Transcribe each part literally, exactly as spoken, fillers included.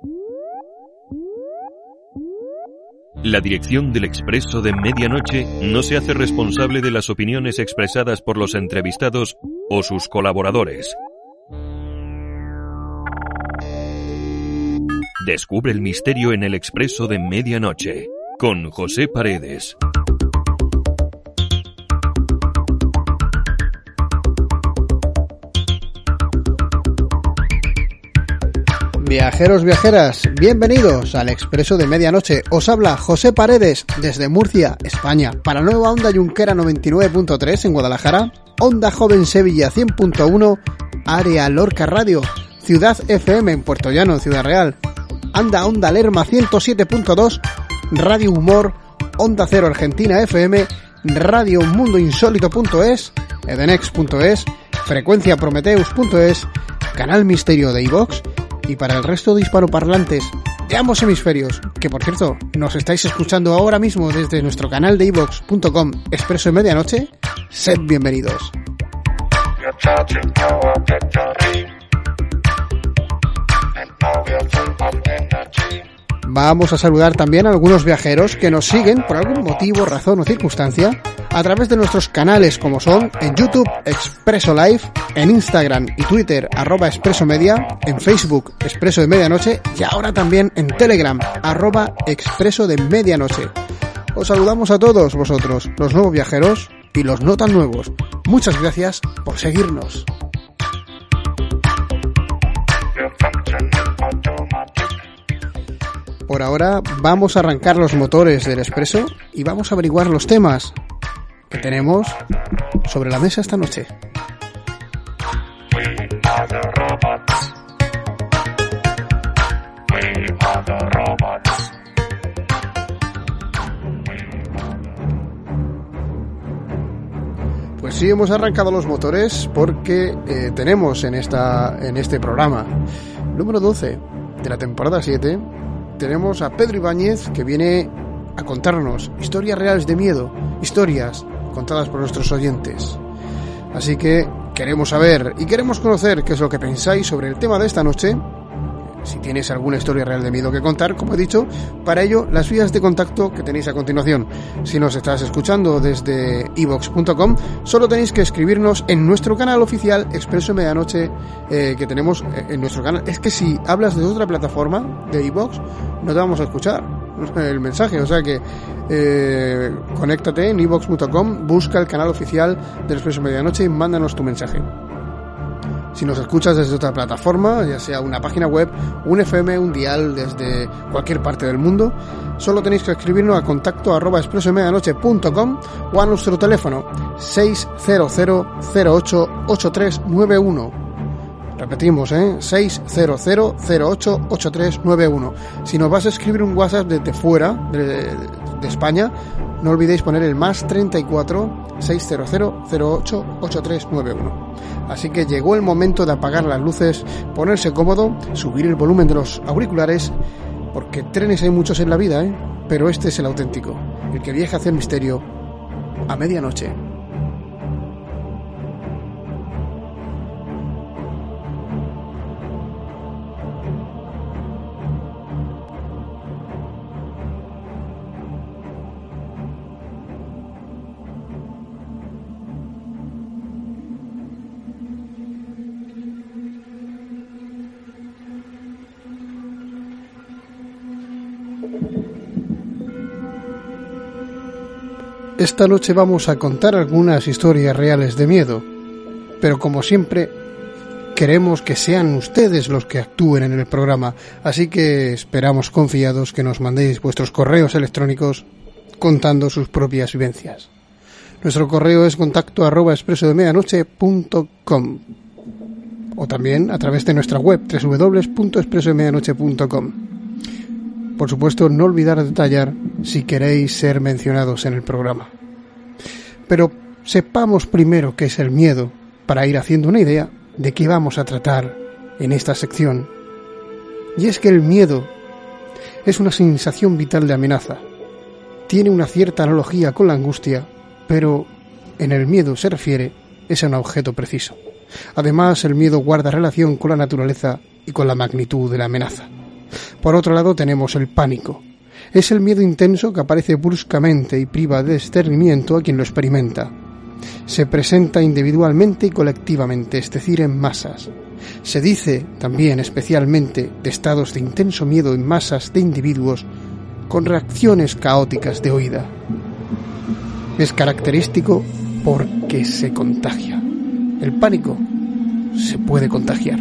La dirección del Expreso de Medianoche no se hace responsable de las opiniones expresadas por los entrevistados o sus colaboradores. Descubre el misterio en el Expreso de Medianoche, con José Paredes. Viajeros, viajeras, bienvenidos al Expreso de Medianoche. Os habla José Paredes desde Murcia, España, para Nueva Onda Junquera noventa y nueve punto tres en Guadalajara, Onda Joven Sevilla cien punto uno, Área Lorca Radio, Ciudad F M en Puerto Llano, en Ciudad Real, Anda Onda Lerma ciento siete punto dos, Radio Humor, Onda Cero Argentina F M, Radio Mundo Insólito punto es, edenex punto es, Frecuencia Prometeus punto es, Canal Misterio de iVox, y para el resto de hispanoparlantes de ambos hemisferios, que por cierto nos estáis escuchando ahora mismo desde nuestro canal de iVox punto com Expreso de Medianoche, sed bienvenidos. Vamos a saludar también a algunos viajeros que nos siguen por algún motivo, razón o circunstancia a través de nuestros canales como son en YouTube Expreso Live, en Instagram y Twitter arroba Expreso Media, en Facebook Expreso de Medianoche y ahora también en Telegram arroba Expreso de Medianoche. Os saludamos a todos vosotros, los nuevos viajeros y los no tan nuevos. Muchas gracias por seguirnos. Por ahora vamos a arrancar los motores del Expreso y vamos a averiguar los temas que tenemos sobre la mesa esta noche. Pues sí, hemos arrancado los motores porque eh, tenemos en, esta, en este programa número doce de la temporada siete... tenemos a Pedro Ibáñez, que viene a contarnos historias reales de miedo, historias contadas por nuestros oyentes. Así que queremos saber y queremos conocer qué es lo que pensáis sobre el tema de esta noche. Si tienes alguna historia real de miedo que contar, como he dicho, para ello las vías de contacto que tenéis a continuación. Si nos estás escuchando desde iVox punto com, solo tenéis que escribirnos en nuestro canal oficial Expreso de Medianoche, eh, que tenemos en nuestro canal. Es que si hablas de otra plataforma de iVox, no te vamos a escuchar el mensaje, o sea que eh, conéctate en iVox punto com, busca el canal oficial del Expreso de Medianoche y mándanos tu mensaje. Si nos escuchas desde otra plataforma, ya sea una página web, un F M, un dial desde cualquier parte del mundo, solo tenéis que escribirnos a contacto arroba expreso de medianoche punto com o a nuestro teléfono seis cero cero cero ocho ocho tres nueve uno. Repetimos, ¿eh? seis cero cero cero ocho ocho tres nueve uno. Si nos vas a escribir un WhatsApp desde fuera de, de España, no olvidéis poner el más treinta y cuatro seis cero cero cero ocho ocho tres nueve uno. Así que llegó el momento de apagar las luces, ponerse cómodo, subir el volumen de los auriculares, porque trenes hay muchos en la vida, ¿eh? Pero este es el auténtico, el que viaja hacia el misterio a medianoche. Esta noche vamos a contar algunas historias reales de miedo, pero como siempre queremos que sean ustedes los que actúen en el programa, así que esperamos confiados que nos mandéis vuestros correos electrónicos contando sus propias vivencias. Nuestro correo es contacto arroba expreso de medianoche punto com o también a través de nuestra web doble u doble u doble u punto expreso de medianoche punto com. Por supuesto, no olvidar detallar si queréis ser mencionados en el programa. Pero sepamos primero qué es el miedo, para ir haciendo una idea de qué vamos a tratar en esta sección. Y es que el miedo es una sensación vital de amenaza. Tiene una cierta analogía con la angustia, pero en el miedo se refiere es a un objeto preciso. Además, el miedo guarda relación con la naturaleza y con la magnitud de la amenaza. Por otro lado tenemos el pánico. Es el miedo intenso que aparece bruscamente y priva de discernimiento a quien lo experimenta. Se presenta individualmente y colectivamente, es decir, en masas. Se dice también especialmente de estados de intenso miedo en masas de individuos con reacciones caóticas de huida. Es característico porque se contagia. El pánico se puede contagiar.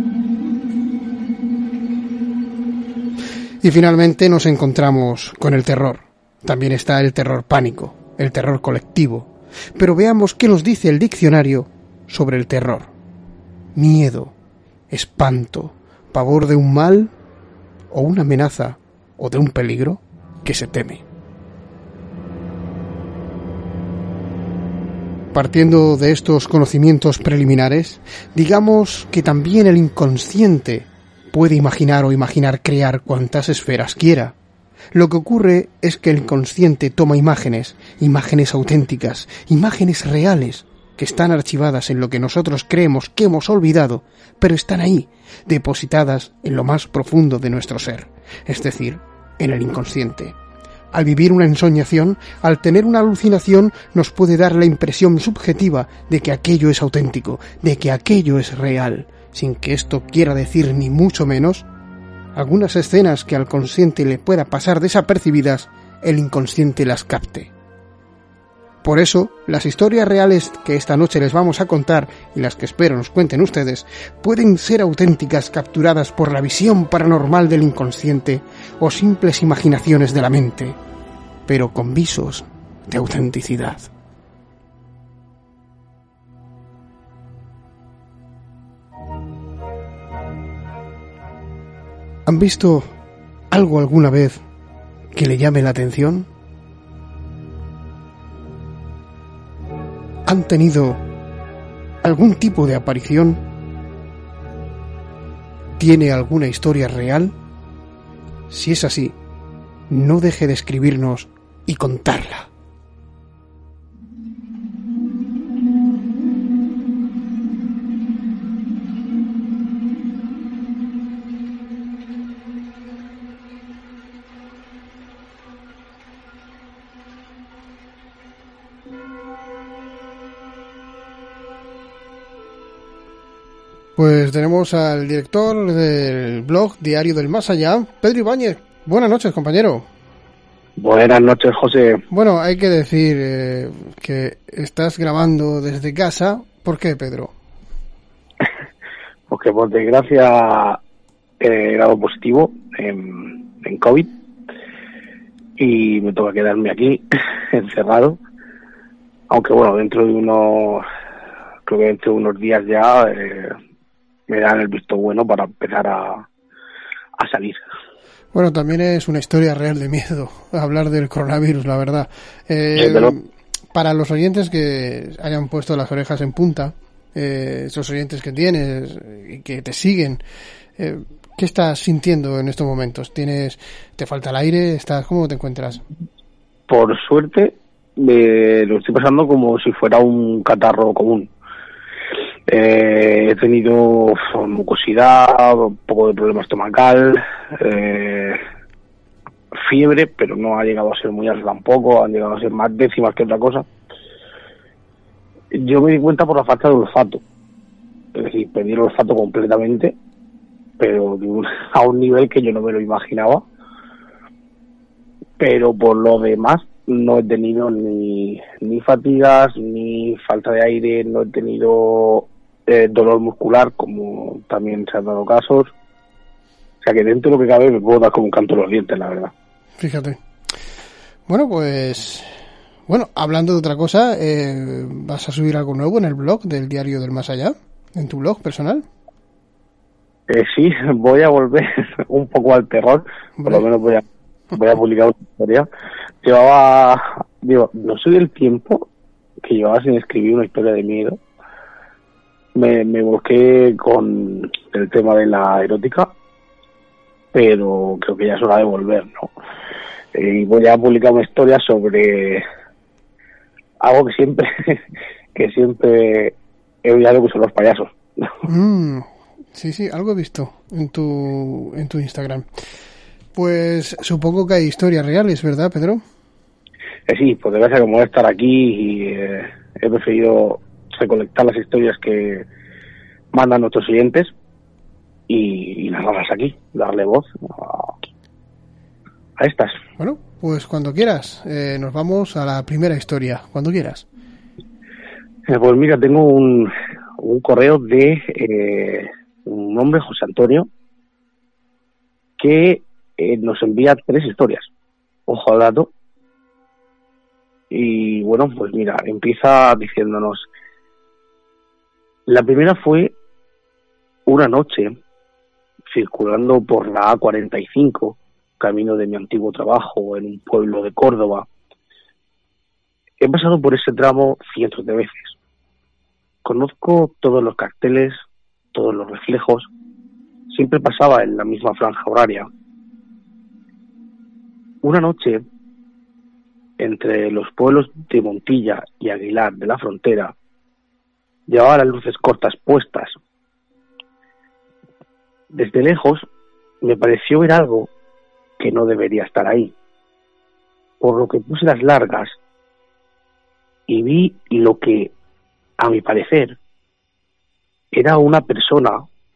Y finalmente nos encontramos con el terror. También está el terror pánico, el terror colectivo. Pero veamos qué nos dice el diccionario sobre el terror. Miedo, espanto, pavor de un mal o una amenaza o de un peligro que se teme. Partiendo de estos conocimientos preliminares, digamos que también el inconsciente puede imaginar o imaginar crear cuantas esferas quiera. Lo que ocurre es que el inconsciente toma imágenes, imágenes auténticas, imágenes reales, que están archivadas en lo que nosotros creemos que hemos olvidado, pero están ahí, depositadas en lo más profundo de nuestro ser, es decir, en el inconsciente. Al vivir una ensoñación, al tener una alucinación, nos puede dar la impresión subjetiva de que aquello es auténtico, de que aquello es real, sin que esto quiera decir ni mucho menos algunas escenas que al consciente le pueda pasar desapercibidas, el inconsciente las capte. Por eso, las historias reales que esta noche les vamos a contar, y las que espero nos cuenten ustedes, pueden ser auténticas capturadas por la visión paranormal del inconsciente o simples imaginaciones de la mente, pero con visos de autenticidad. ¿Han visto algo alguna vez que le llame la atención? ¿Han tenido algún tipo de aparición? ¿Tiene alguna historia real? Si es así, no deje de escribirnos y contarla. Pues tenemos al director del blog Diario del Más Allá, Pedro Ibáñez. Buenas noches, compañero. Buenas noches, José. Bueno, hay que decir eh, que estás grabando desde casa. ¿Por qué, Pedro? Porque por desgracia he dado positivo en, en COVID y me toca quedarme aquí encerrado. Aunque bueno, dentro de unos, creo que dentro de unos días ya eh, me dan el visto bueno para empezar a, a salir. Bueno, también es una historia real de miedo hablar del coronavirus, la verdad. Eh, para los oyentes que hayan puesto las orejas en punta, eh, esos oyentes que tienes y que te siguen, eh, ¿qué estás sintiendo en estos momentos? ¿Tienes, te falta el aire? ¿Estás, cómo te encuentras? Por suerte, me lo estoy pasando como si fuera un catarro común. Eh, he tenido mucosidad, un poco de problema estomacal, eh, fiebre, pero no ha llegado a ser muy alta tampoco, han llegado a ser más décimas que otra cosa. Yo me di cuenta por la falta de olfato, es decir, perdí el olfato completamente, pero de un, a un nivel que yo no me lo imaginaba. Pero por lo demás no he tenido ni, ni fatigas, ni falta de aire, no he tenido eh, dolor muscular, como también se han dado casos. O sea que dentro de lo que cabe me puedo dar como un canto en los dientes, la verdad. Fíjate. Bueno, pues... Bueno, hablando de otra cosa, eh, ¿vas a subir algo nuevo en el blog del Diario del Más Allá? ¿En tu blog personal? Eh, sí, voy a volver un poco al terror. Por Vale. lo menos voy a, voy a publicar una historia. Llevaba... Digo, no sé del tiempo que llevaba sin escribir una historia de miedo. Me, me volqué con el tema de la erótica, pero creo que ya es hora de volver, ¿no? Eh, y voy a publicar una historia sobre algo que siempre que siempre he odiado, que son los payasos. Mm, sí, sí, algo he visto en tu en tu Instagram. pues supongo que hay historias reales, ¿verdad, Pedro? Eh, sí, pues de verdad, como voy a estar aquí y eh, he preferido recolectar las historias que mandan nuestros clientes y, y narrarlas aquí, darle voz a, a estas. Bueno, pues cuando quieras, eh, nos vamos a la primera historia, cuando quieras. Eh, pues mira, tengo un, un correo de eh, un hombre, José Antonio, que eh, nos envía tres historias. Ojo al dato. Y bueno, pues mira, empieza diciéndonos: la primera fue una noche circulando por la A cuarenta y cinco, camino de mi antiguo trabajo en un pueblo de Córdoba. He pasado por ese tramo cientos de veces. Conozco todos los carteles, todos los reflejos. Siempre pasaba en la misma franja horaria. Una noche, entre los pueblos de Montilla y Aguilar de la Frontera, llevaba las luces cortas puestas. Desde lejos me pareció ver algo que no debería estar ahí, por lo que puse las largas y vi lo que, a mi parecer, era una persona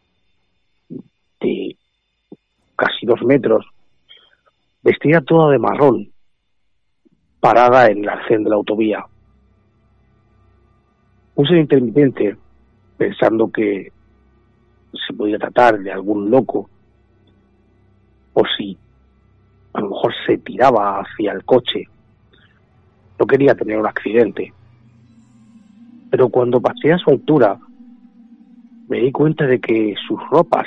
de casi dos metros, vestida toda de marrón, parada en el arcén de la autovía. Puse el intermitente pensando que se podía tratar de algún loco, o si a lo mejor se tiraba hacia el coche. No quería tener un accidente. Pero cuando pasé a su altura, me di cuenta de que sus ropas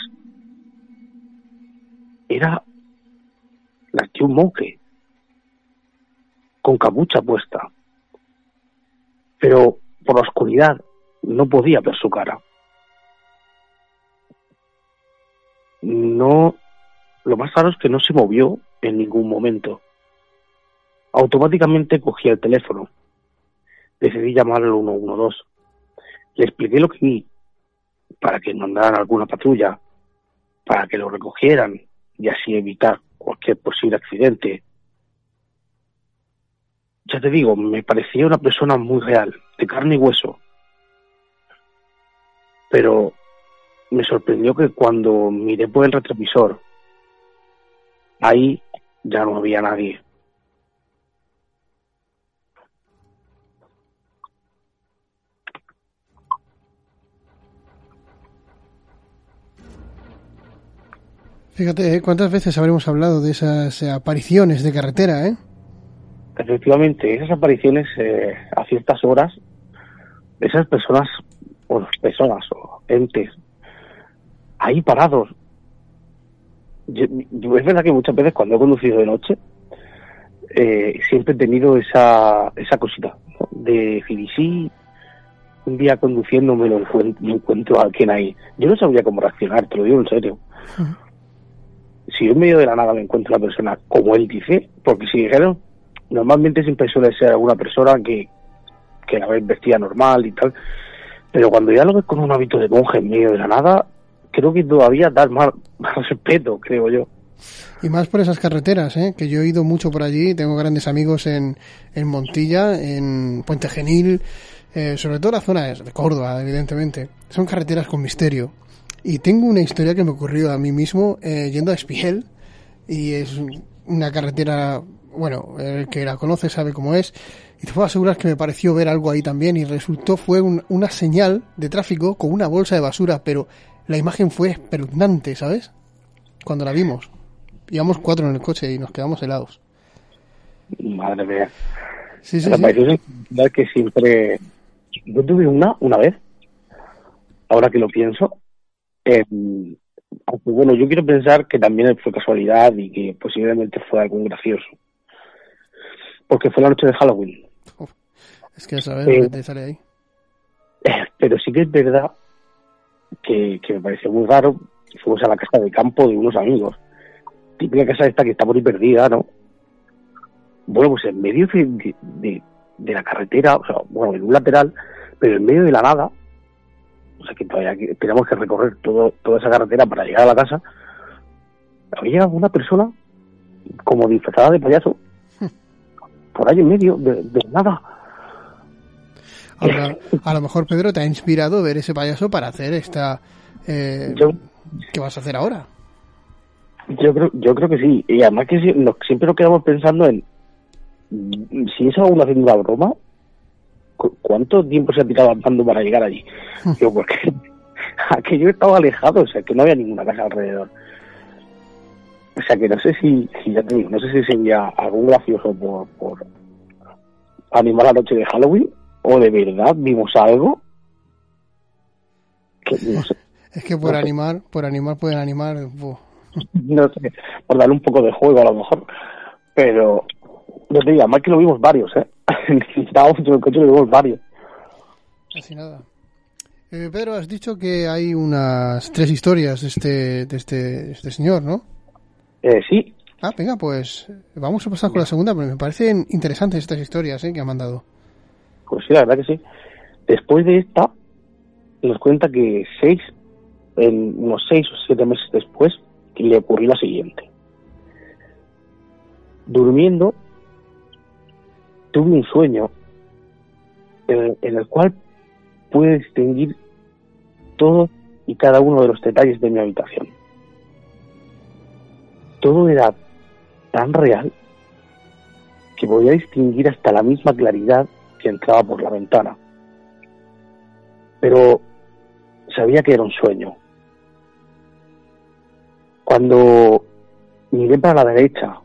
eran las de un monje, con capucha puesta. Pero por la oscuridad no podía ver su cara. No, lo más raro es que no se movió en ningún momento. Automáticamente cogí el teléfono. Decidí llamar al uno uno dos. Le expliqué lo que vi, para que mandaran alguna patrulla, para que lo recogieran y así evitar cualquier posible accidente. Ya te digo, me parecía una persona muy real, de carne y hueso. Pero me sorprendió que cuando miré por el retrovisor, ahí ya no había nadie. Fíjate, ¿eh? ¿Cuántas veces habremos hablado de esas eh, apariciones de carretera, eh? Efectivamente, esas apariciones eh, a ciertas horas, esas personas, o personas, o entes, ahí parados. Yo, yo, es verdad que muchas veces cuando he conducido de noche, eh, siempre he tenido esa esa cosita, ¿no? De decir, y sí, un día conduciendo me lo encuentro, me encuentro a alguien ahí. Yo no sabría cómo reaccionar, te lo digo en serio. Uh-huh. Si yo en medio de la nada me encuentro a una persona como él dice, porque si dijeron, normalmente siempre suele ser alguna persona que, que la ves vestida normal y tal, pero cuando ya lo ves con un hábito de monje en medio de la nada, creo que todavía da más, más respeto, creo yo. Y más por esas carreteras, ¿eh? Que yo he ido mucho por allí, tengo grandes amigos en, en Montilla, en Puente Genil, eh, sobre todo la zona de Córdoba, evidentemente. Son carreteras con misterio. Y tengo una historia que me ocurrió a mí mismo eh, yendo a Espigel, y es una carretera, bueno, el que la conoce sabe cómo es, y te puedo asegurar que me pareció ver algo ahí también, y resultó fue un, una señal de tráfico con una bolsa de basura, pero la imagen fue espeluznante, ¿sabes? Cuando la vimos. Íbamos cuatro en el coche y nos quedamos helados. Madre mía. Sí, sí, la sí. aparición es que siempre... Yo tuve una, una vez, ahora que lo pienso, eh, aunque bueno, yo quiero pensar que también fue casualidad y que posiblemente fue algo gracioso. Porque fue la noche de Halloween. Uf, es que sabes eh, lo que te sale ahí. Eh, pero sí que es verdad que, que me pareció muy raro. Fuimos a la casa de campo de unos amigos. Típica casa esta que está por ahí perdida, ¿no? Bueno, pues en medio de, de, de, de la carretera, o sea, bueno, en un lateral, pero en medio de la nada, o sea, que todavía tenemos que recorrer todo, toda esa carretera para llegar a la casa, había una persona como disfrazada de payaso, por ahí en medio, de, de nada. Ahora, a lo mejor, Pedro, te ha inspirado ver ese payaso para hacer esta... Eh, yo, ¿Qué vas a hacer ahora? Yo creo, yo creo que sí. Y además que si, lo, siempre nos quedamos pensando en si es aún haciendo una broma, ¿cu- ¿cuánto tiempo se ha tirado andando para llegar allí? Yo, porque aquello estaba alejado, o sea, que no había ninguna casa alrededor. O sea, que no sé si, si ya te digo, no sé si sería algún gracioso por, por animar la noche de Halloween, o de verdad vimos algo que no sé. Es que por no sé. animar, por animar pueden animar... Uf. No sé, por darle un poco de juego a lo mejor, pero no te digo, además que lo vimos varios, ¿eh? Estábamos en el coche y lo vimos varios. Casi nada. Eh, Pedro, has dicho que hay unas tres historias de este, de este, de este señor, ¿no? Eh, sí. Ah, venga, pues vamos a pasar con la segunda, porque me parecen interesantes estas historias, ¿eh? Que ha mandado. Pues sí, la verdad que sí. Después de esta, nos cuenta que seis, en unos seis o siete meses después, le ocurrió la siguiente. Durmiendo, tuve un sueño en, en el cual pude distinguir todos y cada uno de los detalles de mi habitación. Todo era tan real que podía distinguir hasta la misma claridad que entraba por la ventana. Pero sabía que era un sueño. Cuando miré para la derecha,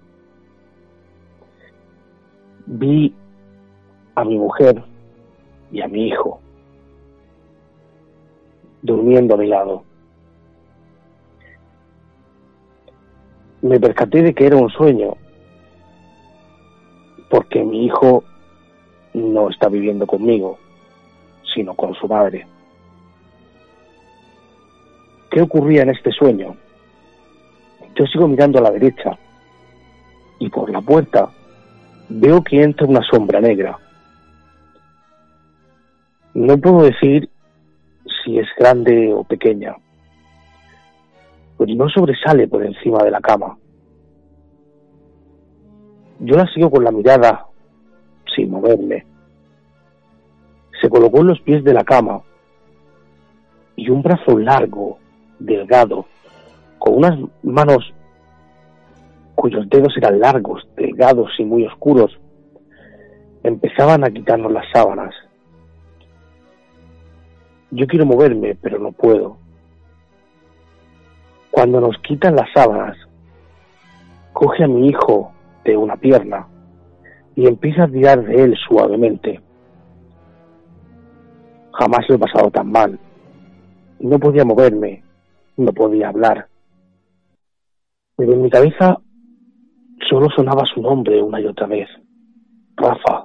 vi a mi mujer y a mi hijo durmiendo a mi lado. Me percaté de que era un sueño, porque mi hijo no está viviendo conmigo, sino con su madre. ¿Qué ocurría en este sueño? Yo sigo mirando a la derecha y por la puerta veo que entra una sombra negra. No puedo decir si es grande o pequeña, pero no sobresale por encima de la cama. Yo la sigo con la mirada sin moverme. Se colocó en los pies de la cama y un brazo largo, delgado, con unas manos cuyos dedos eran largos, delgados y muy oscuros, empezaban a quitarnos las sábanas. Yo quiero moverme, pero no puedo. Cuando nos quitan las sábanas, coge a mi hijo de una pierna y empieza a tirar de él suavemente. Jamás lo he pasado tan mal. No podía moverme, no podía hablar. Pero en mi cabeza solo sonaba su nombre una y otra vez. Rafa.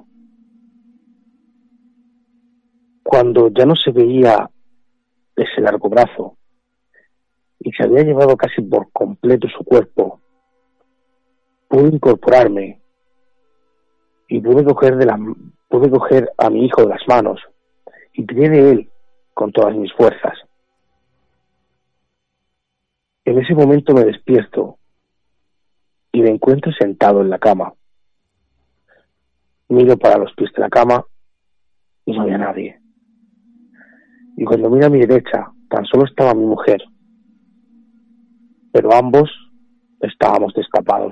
Cuando ya no se veía ese largo brazo y se había llevado casi por completo su cuerpo, pude incorporarme y pude coger, de la, pude coger a mi hijo de las manos y tiré de él con todas mis fuerzas. En ese momento me despierto y me encuentro sentado en la cama. Miro para los pies de la cama y no había nadie. Y cuando miro a mi derecha, tan solo estaba mi mujer. Pero ambos estábamos destapados.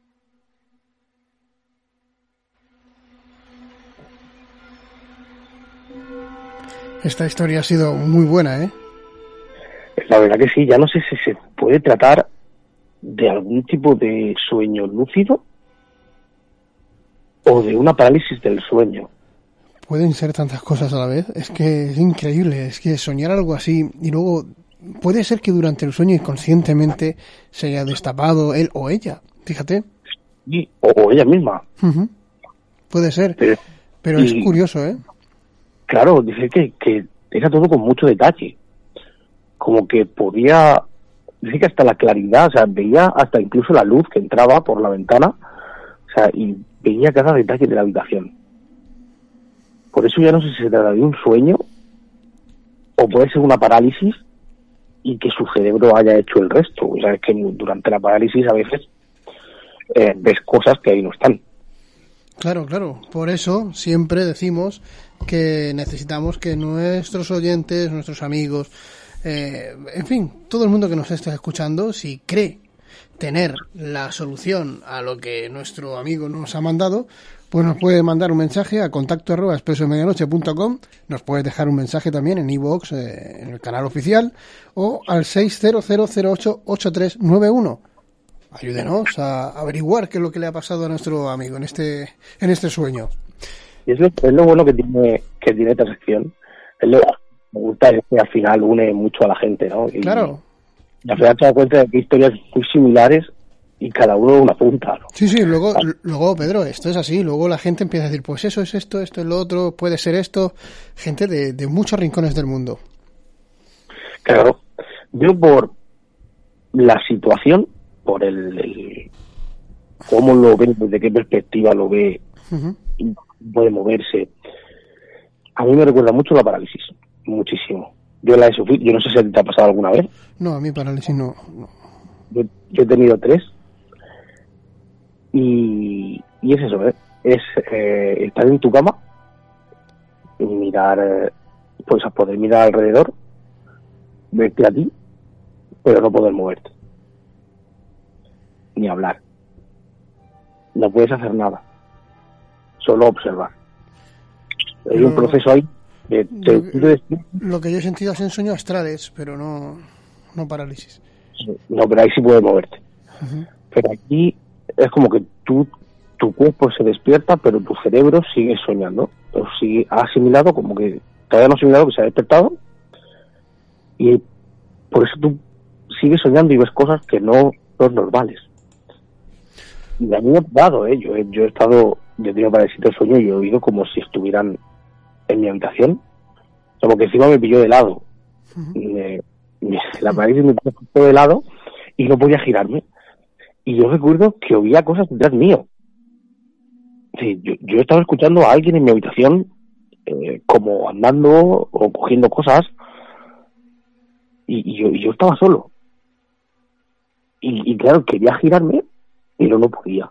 Esta historia ha sido muy buena, ¿eh? La verdad que sí, ya no sé si se puede tratar de algún tipo de sueño lúcido o de una parálisis del sueño. Pueden ser tantas cosas a la vez. Es que es increíble. Es que soñar algo así y luego puede ser que durante el sueño inconscientemente se haya destapado él o ella. Fíjate. Y, o, o ella misma. Uh-huh. Puede ser. Pero, Pero y, es curioso, ¿eh? Claro, dice que, que era todo con mucho detalle. Como que podía... Dice que hasta la claridad, o sea, veía hasta incluso la luz que entraba por la ventana, o sea, y veía cada detalle de la habitación. Por eso ya no sé si se trata de un sueño o puede ser una parálisis y que su cerebro haya hecho el resto. O sea, es que durante la parálisis a veces eh, ves cosas que ahí no están. Claro, claro. Por eso siempre decimos que necesitamos que nuestros oyentes, nuestros amigos, eh, en fin, todo el mundo que nos esté escuchando, si cree tener la solución a lo que nuestro amigo nos ha mandado, pues nos puede mandar un mensaje a contacto arroba expreso de medianoche punto com, nos puede dejar un mensaje también en iVoox, eh, en el canal oficial, o al seis cero cero cero ocho ocho tres nueve uno. Ayúdenos a averiguar qué es lo que le ha pasado a nuestro amigo en este en este sueño. Y es lo, es lo bueno que tiene que tiene esta sección. Es lo, me gusta es que al final une mucho a la gente, ¿no? Y, Claro. y al final te das cuenta de que hay historias muy similares y cada uno una punta, ¿no? Sí, sí, luego, luego, Pedro, esto es así. Luego la gente empieza a decir, pues eso es esto, esto es lo otro, puede ser esto. Gente de, de muchos rincones del mundo. Claro, yo por la situación, por el, el cómo lo ve, desde qué perspectiva lo ve, Uh-huh. y puede moverse, a mí me recuerda mucho la parálisis, muchísimo. Yo la he sufrido, yo no sé si te ha pasado alguna vez. No, a mí parálisis no. no. Yo, yo he tenido tres y, y es eso, ¿eh? Es eh, estar en tu cama y mirar, eh, pues a poder mirar alrededor, verte a ti, pero no poder moverte ni hablar. No puedes hacer nada, solo observar. Hay Pero un proceso ahí de, de, lo, de, lo que yo he sentido es en sueños astrales, pero no, no parálisis. no, pero ahí sí puedes moverte. Uh-huh. Pero aquí es como que tú, tu cuerpo se despierta, pero tu cerebro sigue soñando. O sigue, ha asimilado, como que todavía no ha asimilado que se ha despertado. Y por eso tú sigues soñando y ves cosas que no son normales. Y a mí me ha dado, ¿eh? Yo, he, yo he estado, yo he tenido parálisis del sueño y he oído como si estuvieran en mi habitación. Como que encima me pilló de lado. Uh-huh. Me, me, la parálisis me puso de lado y no podía girarme. Y yo recuerdo que oía cosas detrás mío. Sí, yo, yo estaba escuchando a alguien en mi habitación, eh, como andando o cogiendo cosas, y, y, yo, y yo estaba solo. Y, y claro, quería girarme, pero no podía.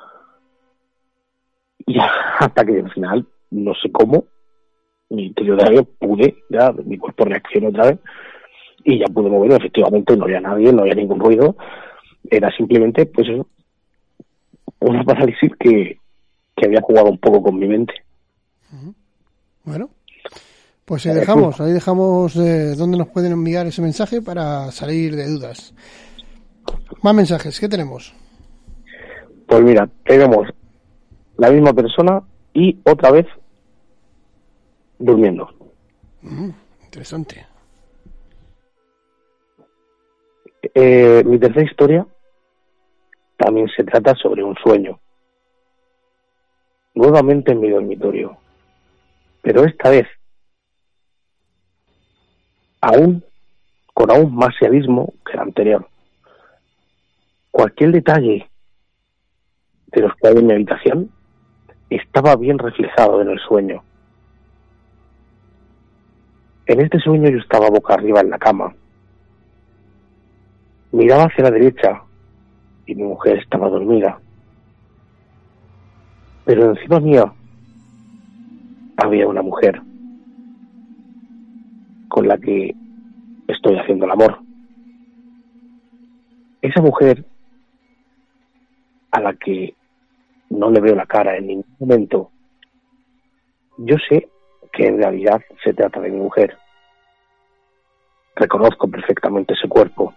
Y ya, hasta que al final, no sé cómo, mi interior de aire pude, ya mi cuerpo reaccionó otra vez, y ya pude moverme. Efectivamente no había nadie, no había ningún ruido. Era simplemente, pues eso, una parálisis que, que había jugado un poco con mi mente. Uh-huh. Bueno, pues ahí dejamos, ahí dejamos eh, dónde nos pueden enviar ese mensaje para salir de dudas. Más mensajes, ¿qué tenemos? Pues mira, tenemos la misma persona y otra vez durmiendo. Uh-huh. Interesante. Eh, mi tercera historia también se trata sobre un sueño. Nuevamente en mi dormitorio. Pero esta vez aún con aún más sadismo que el anterior. Cualquier detalle de los que hay en mi habitación estaba bien reflejado en el sueño. En este sueño yo estaba boca arriba en la cama. Miraba hacia la derecha y mi mujer estaba dormida. Pero encima mía había una mujer con la que estoy haciendo el amor. Esa mujer, a la que no le veo la cara en ningún momento, yo sé que en realidad se trata de mi mujer. Reconozco perfectamente ese cuerpo.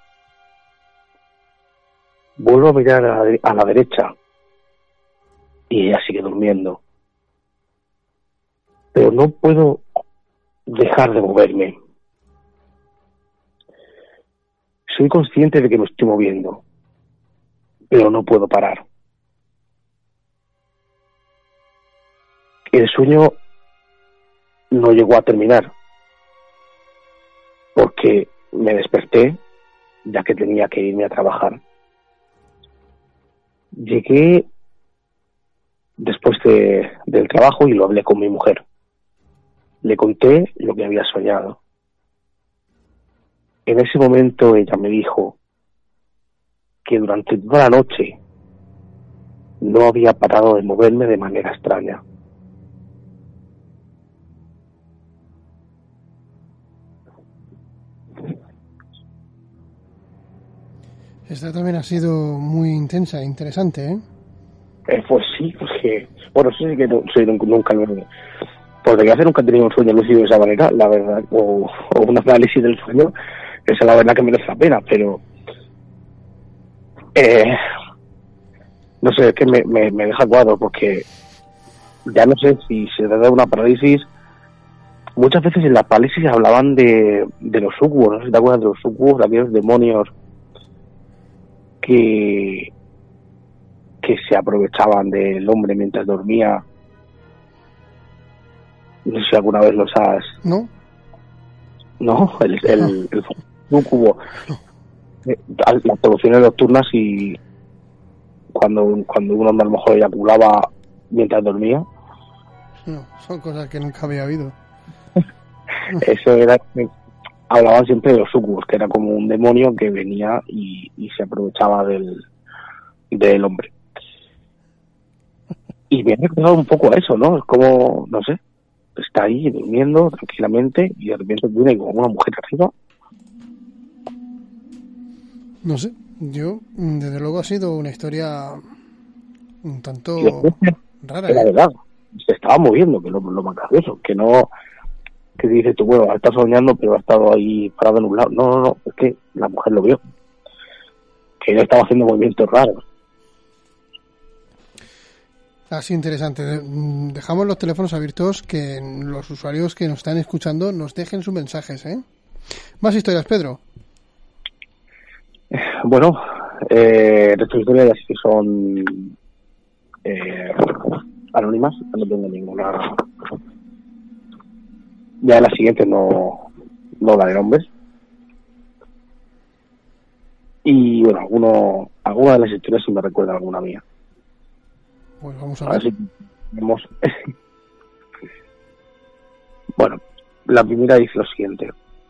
Vuelvo a mirar a la, a la derecha y ella sigue durmiendo. Pero no puedo dejar de moverme. Soy consciente de que me estoy moviendo, pero no puedo parar. El sueño no llegó a terminar, porque me desperté, ya que tenía que irme a trabajar. Llegué después de, del trabajo y lo hablé con mi mujer. Le conté lo que había soñado. En ese momento ella me dijo que durante toda la noche no había parado de moverme de manera extraña. Esta también ha sido muy intensa e interesante, ¿eh? Eh, pues sí, porque... Bueno, sí, sí que no, sí, nunca lo... Por desgracia nunca he tenido un sueño lúcido de esa manera, la verdad, o, o un análisis del sueño, esa es la verdad que merece la pena, pero... Eh, no sé, es que me, me, me deja cuadro, porque ya no sé si se trata de una parálisis. Muchas veces en la parálisis hablaban de, de los sucubos, no sé si te acuerdas de los sucubos, de aquellos demonios que que se aprovechaban del hombre mientras dormía. No sé si alguna vez los has... ¿No? No, el, el, el sucubo. Eh, las producciones nocturnas y cuando, cuando uno a lo mejor eyaculaba mientras dormía. No, son cosas que nunca había oído. Eso era... Hablaban siempre de los sucubos, que era como un demonio que venía y, y se aprovechaba del, del hombre. Y me ha recordado un poco a eso, ¿no? Es como, no sé, está ahí durmiendo tranquilamente y de repente viene como una mujer arriba. No sé, yo, desde luego ha sido una historia un tanto rara. La ¿eh? verdad, se estaba moviendo, que es lo, lo más gracioso, que no, que dices tú, bueno, está soñando, pero ha estado ahí parado en un lado. No, no, no, es que la mujer lo vio, que ella estaba haciendo movimientos raros. Así interesante. Dejamos los teléfonos abiertos, que los usuarios que nos están escuchando nos dejen sus mensajes, ¿eh? Más historias, Pedro. Bueno, eh, estas historias ya sí que son eh, anónimas, no tengo ninguna. Ya la siguiente no, no la de nombres. Y bueno, alguno, alguna de las historias sí me recuerda a alguna mía. Pues vamos a ver. Así que tenemos... Bueno, la primera dice lo siguiente.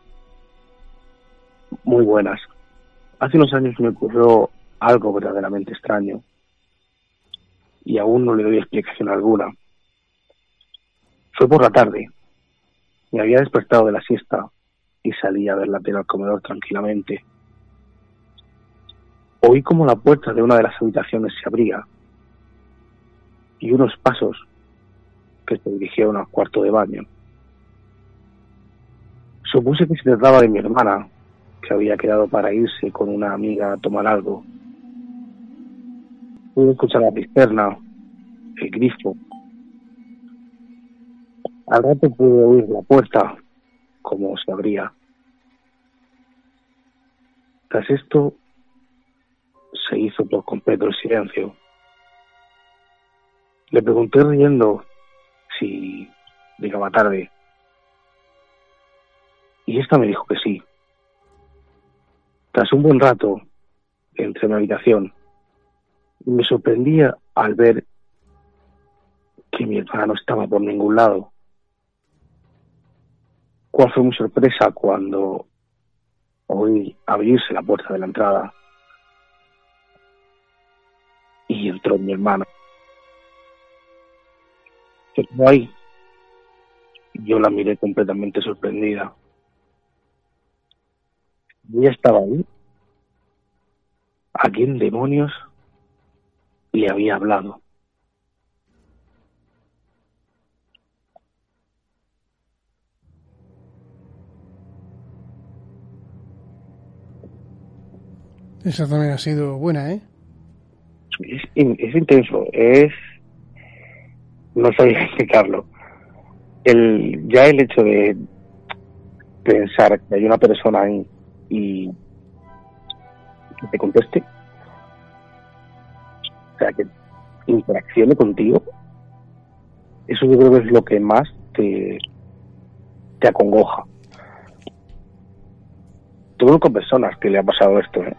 Muy buenas. Hace unos años me ocurrió algo verdaderamente extraño y aún no le doy explicación alguna. Fue por la tarde. Me había despertado de la siesta y salí a ver la tele al comedor tranquilamente. Oí como la puerta de una de las habitaciones se abría y unos pasos que se dirigieron al cuarto de baño. Supuse que se trataba de mi hermana, que había quedado para irse con una amiga a tomar algo. Pude escuchar la cisterna, el grifo. Al rato pude oír la puerta, como se abría. Tras esto, se hizo por completo el silencio. Le pregunté riendo si llegaba tarde. Y esta me dijo que sí. Tras un buen rato, entré en la habitación y me sorprendía al ver que mi hermana no estaba por ningún lado. ¿Cuál fue mi sorpresa cuando oí abrirse la puerta de la entrada y entró mi hermana? Se quedó ahí. Yo la miré completamente sorprendida. Ella estaba ahí. ¿A quién demonios le había hablado? Esa también ha sido buena, ¿eh? Es, es intenso, es... No sabía explicarlo. El, ya el hecho de pensar que hay una persona ahí y que te conteste, o sea, que interaccione contigo, eso yo creo que es lo que más te, te acongoja. Yo conozco personas que le ha pasado esto, ¿eh?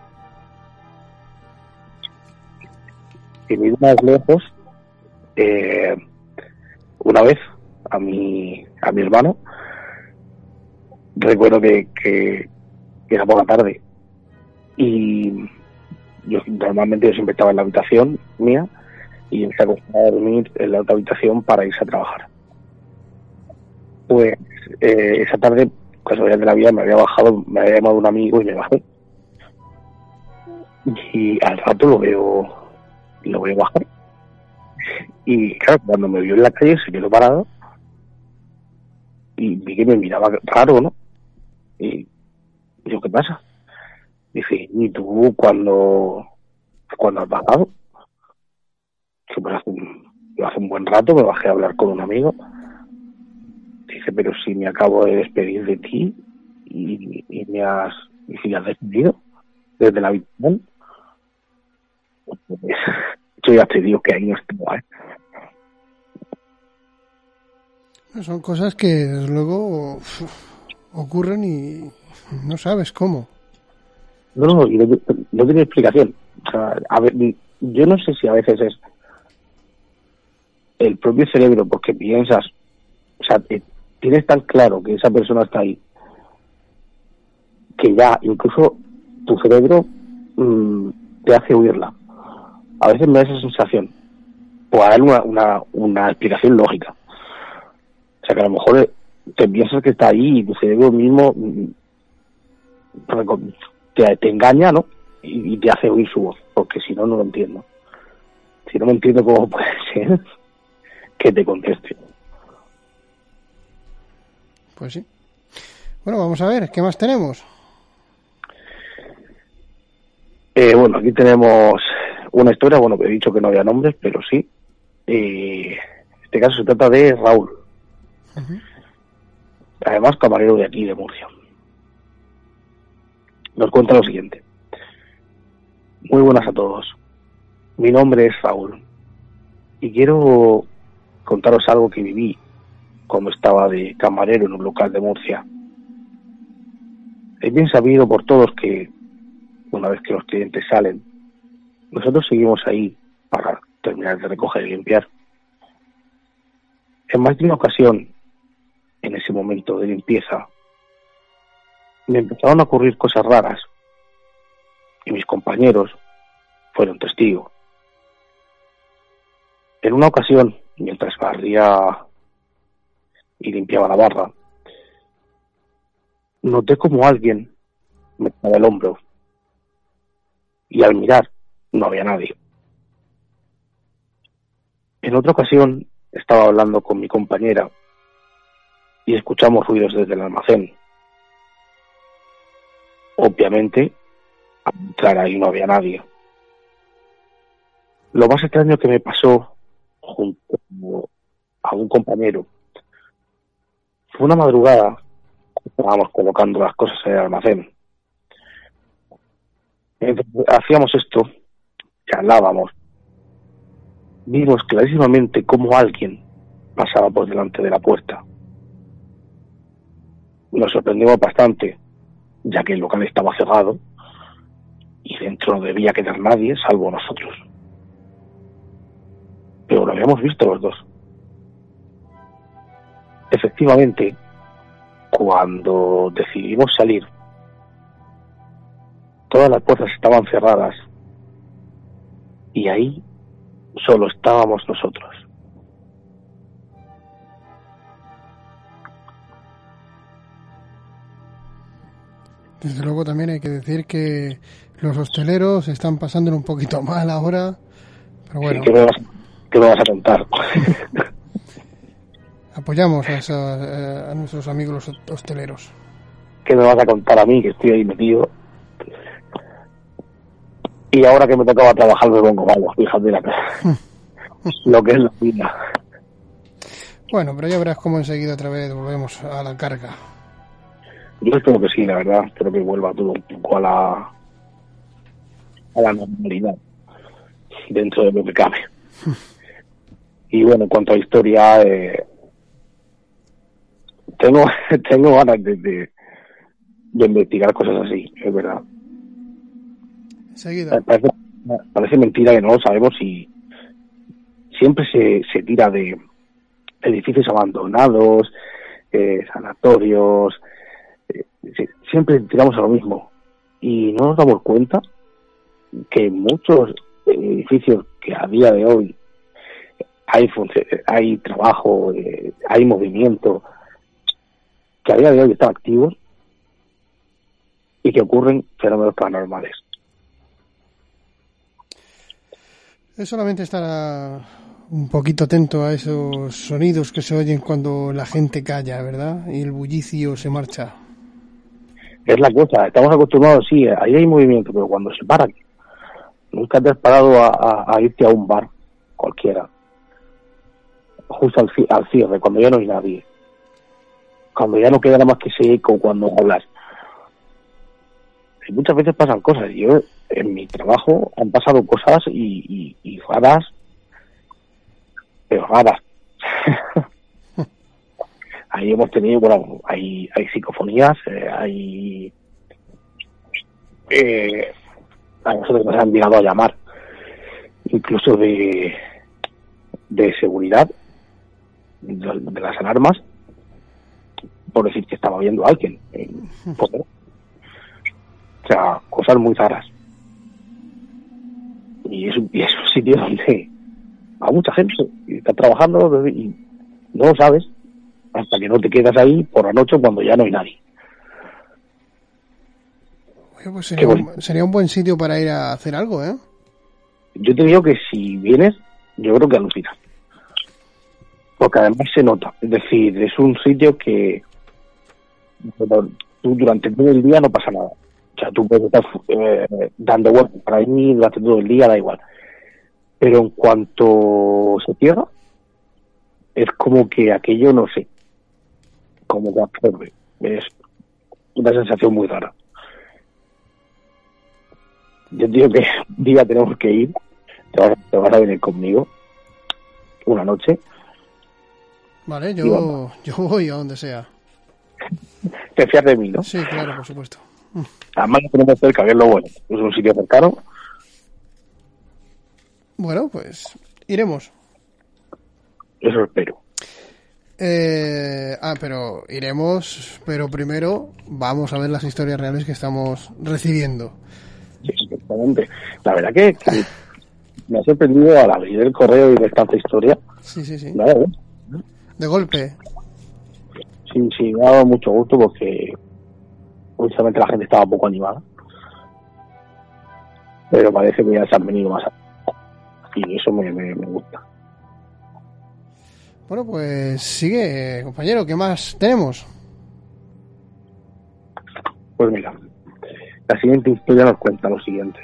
Sin ir más lejos, eh, una vez a mi a mi hermano, recuerdo que, que era por la tarde y yo normalmente yo siempre estaba en la habitación mía y él se acostaba a dormir en la otra habitación para irse a trabajar. Pues eh, esa tarde, casualidad de la vida, me había bajado, me había llamado un amigo y me bajé. Y al rato lo veo, lo veo bajar. Y claro, cuando me vio en la calle se quedó parado y vi que me miraba raro, ¿no? Y digo, ¿qué pasa? Dice, ¿y tú cuando, cuando has bajado? Que pues hace un, hace un buen rato me bajé a hablar con un amigo. Dice, pero si me acabo de despedir de ti y, y me has, y si me has despedido desde la habitación. Pues, yo ya te digo que ahí no estoy, ¿eh? Son cosas que desde luego uf, ocurren y no sabes cómo. No, no, no, no tiene explicación. O sea, a ver, yo no sé si a veces es el propio cerebro, porque piensas, o sea, te, tienes tan claro que esa persona está ahí, que ya incluso tu cerebro mmm, te hace huirla. A veces me da esa sensación, o a dar una, una, una explicación lógica. O sea, que a lo mejor te piensas que está ahí y tu cerebro mismo te, te engaña, ¿no? Y, y te hace oír su voz, porque si no, no lo entiendo. Si no me entiendo cómo puede ser que te conteste. Pues sí. Bueno, vamos a ver, ¿qué más tenemos? Eh, bueno, aquí tenemos una historia, bueno, que he dicho que no había nombres, pero sí. Eh, en este caso se trata de Raúl. Uh-huh. Además, camarero de aquí, de Murcia. Nos cuenta lo siguiente. Muy buenas a todos. Mi nombre es Raúl y quiero contaros algo que viví cuando estaba de camarero en un local de Murcia. Es bien sabido por todos que una vez que los clientes salen, nosotros seguimos ahí para terminar de recoger y limpiar. En más de una ocasión, en ese momento de limpieza, me empezaron a ocurrir cosas raras y mis compañeros fueron testigos. En una ocasión, mientras barría y limpiaba la barra, noté como alguien me tocaba el hombro y al mirar no había nadie. En otra ocasión estaba hablando con mi compañera y escuchamos ruidos desde el almacén. Obviamente, al entrar ahí no había nadie. Lo más extraño que me pasó junto a un compañero fue una madrugada. Estábamos colocando las cosas en el almacén. Mientras hacíamos esto, charlábamos. Vimos clarísimamente cómo alguien pasaba por delante de la puerta. Nos sorprendimos bastante, ya que el local estaba cerrado y dentro no debía quedar nadie salvo nosotros. Pero lo habíamos visto los dos. Efectivamente, cuando decidimos salir, todas las puertas estaban cerradas y ahí solo estábamos nosotros. Desde luego también hay que decir que los hosteleros están pasándolo un poquito mal ahora, pero bueno. Sí, ¿qué, me vas, ¿Qué me vas a contar? Apoyamos a, esa, a nuestros amigos los hosteleros. ¿Qué me vas a contar a mí, que estoy ahí metido? Y ahora que me tocaba trabajar me pongo malo, fíjate la cara. Lo que es la vida. Bueno, pero ya verás cómo enseguida otra vez volvemos a la carga. Yo espero que sí, la verdad. Espero que vuelva todo un poco a la a la normalidad dentro de lo que cabe. Y bueno, en cuanto a historia, eh, tengo tengo ganas de, de, de investigar cosas así, es verdad. Enseguida. Parece, parece mentira que no lo sabemos y siempre se, se tira de edificios abandonados, eh, sanatorios, eh, siempre tiramos a lo mismo y no nos damos cuenta que muchos edificios que a día de hoy hay func- hay trabajo, eh, hay movimiento, que a día de hoy están activos y que ocurren fenómenos paranormales. Es solamente estar un poquito atento a esos sonidos que se oyen cuando la gente calla, ¿verdad? Y el bullicio se marcha. Es la cosa, estamos acostumbrados, sí, ahí hay movimiento, pero cuando se paran, nunca te has parado a, a, a irte a un bar cualquiera, justo al, al cierre, cuando ya no hay nadie, cuando ya no queda nada más que ese eco cuando hablas. Y muchas veces pasan cosas. Yo, en mi trabajo, han pasado cosas y, y, y raras, pero raras. Ahí hemos tenido, bueno, hay, hay psicofonías, eh, hay... Eh, a nosotros nos han llegado a llamar, incluso de, de seguridad, de, de las alarmas, por decir que estaba viendo a alguien. Eh, pues, o sea, cosas muy raras. Y es, y es un sitio donde a mucha gente y está trabajando y no lo sabes hasta que no te quedas ahí por la noche cuando ya no hay nadie. Oye, pues sería un, sería un buen sitio para ir a hacer algo, ¿eh? Yo te digo que si vienes, yo creo que alucinas. Porque además se nota. Es decir, es un sitio que bueno, tú durante todo el día no pasa nada. O sea, tú puedes estar eh, dando vueltas para ahí durante todo el día, da igual. Pero en cuanto se cierra, es como que aquello, no sé, como que absorbe. Es una sensación muy rara. Yo digo que un día tenemos que ir, te vas, te vas a venir conmigo una noche. Vale, yo, yo voy a donde sea. Te fías de mí, ¿no? Sí, claro, por supuesto. Además lo tenemos cerca, que es lo bueno. Es un sitio cercano. Bueno, pues iremos. Eso espero. Eh, ah, pero iremos, pero primero vamos a ver las historias reales que estamos recibiendo. Sí, exactamente. La verdad que, que me ha sorprendido al abrir el correo y ver tanta historia. Sí, sí, sí. Nada, ¿eh? De golpe. Sí, sí, me ha dado mucho gusto porque justamente la gente estaba poco animada. Pero parece que ya se han venido más a... Y eso me, me, me gusta. Bueno, pues sigue, compañero, ¿qué más tenemos? Pues mira, la siguiente historia nos cuenta lo siguiente.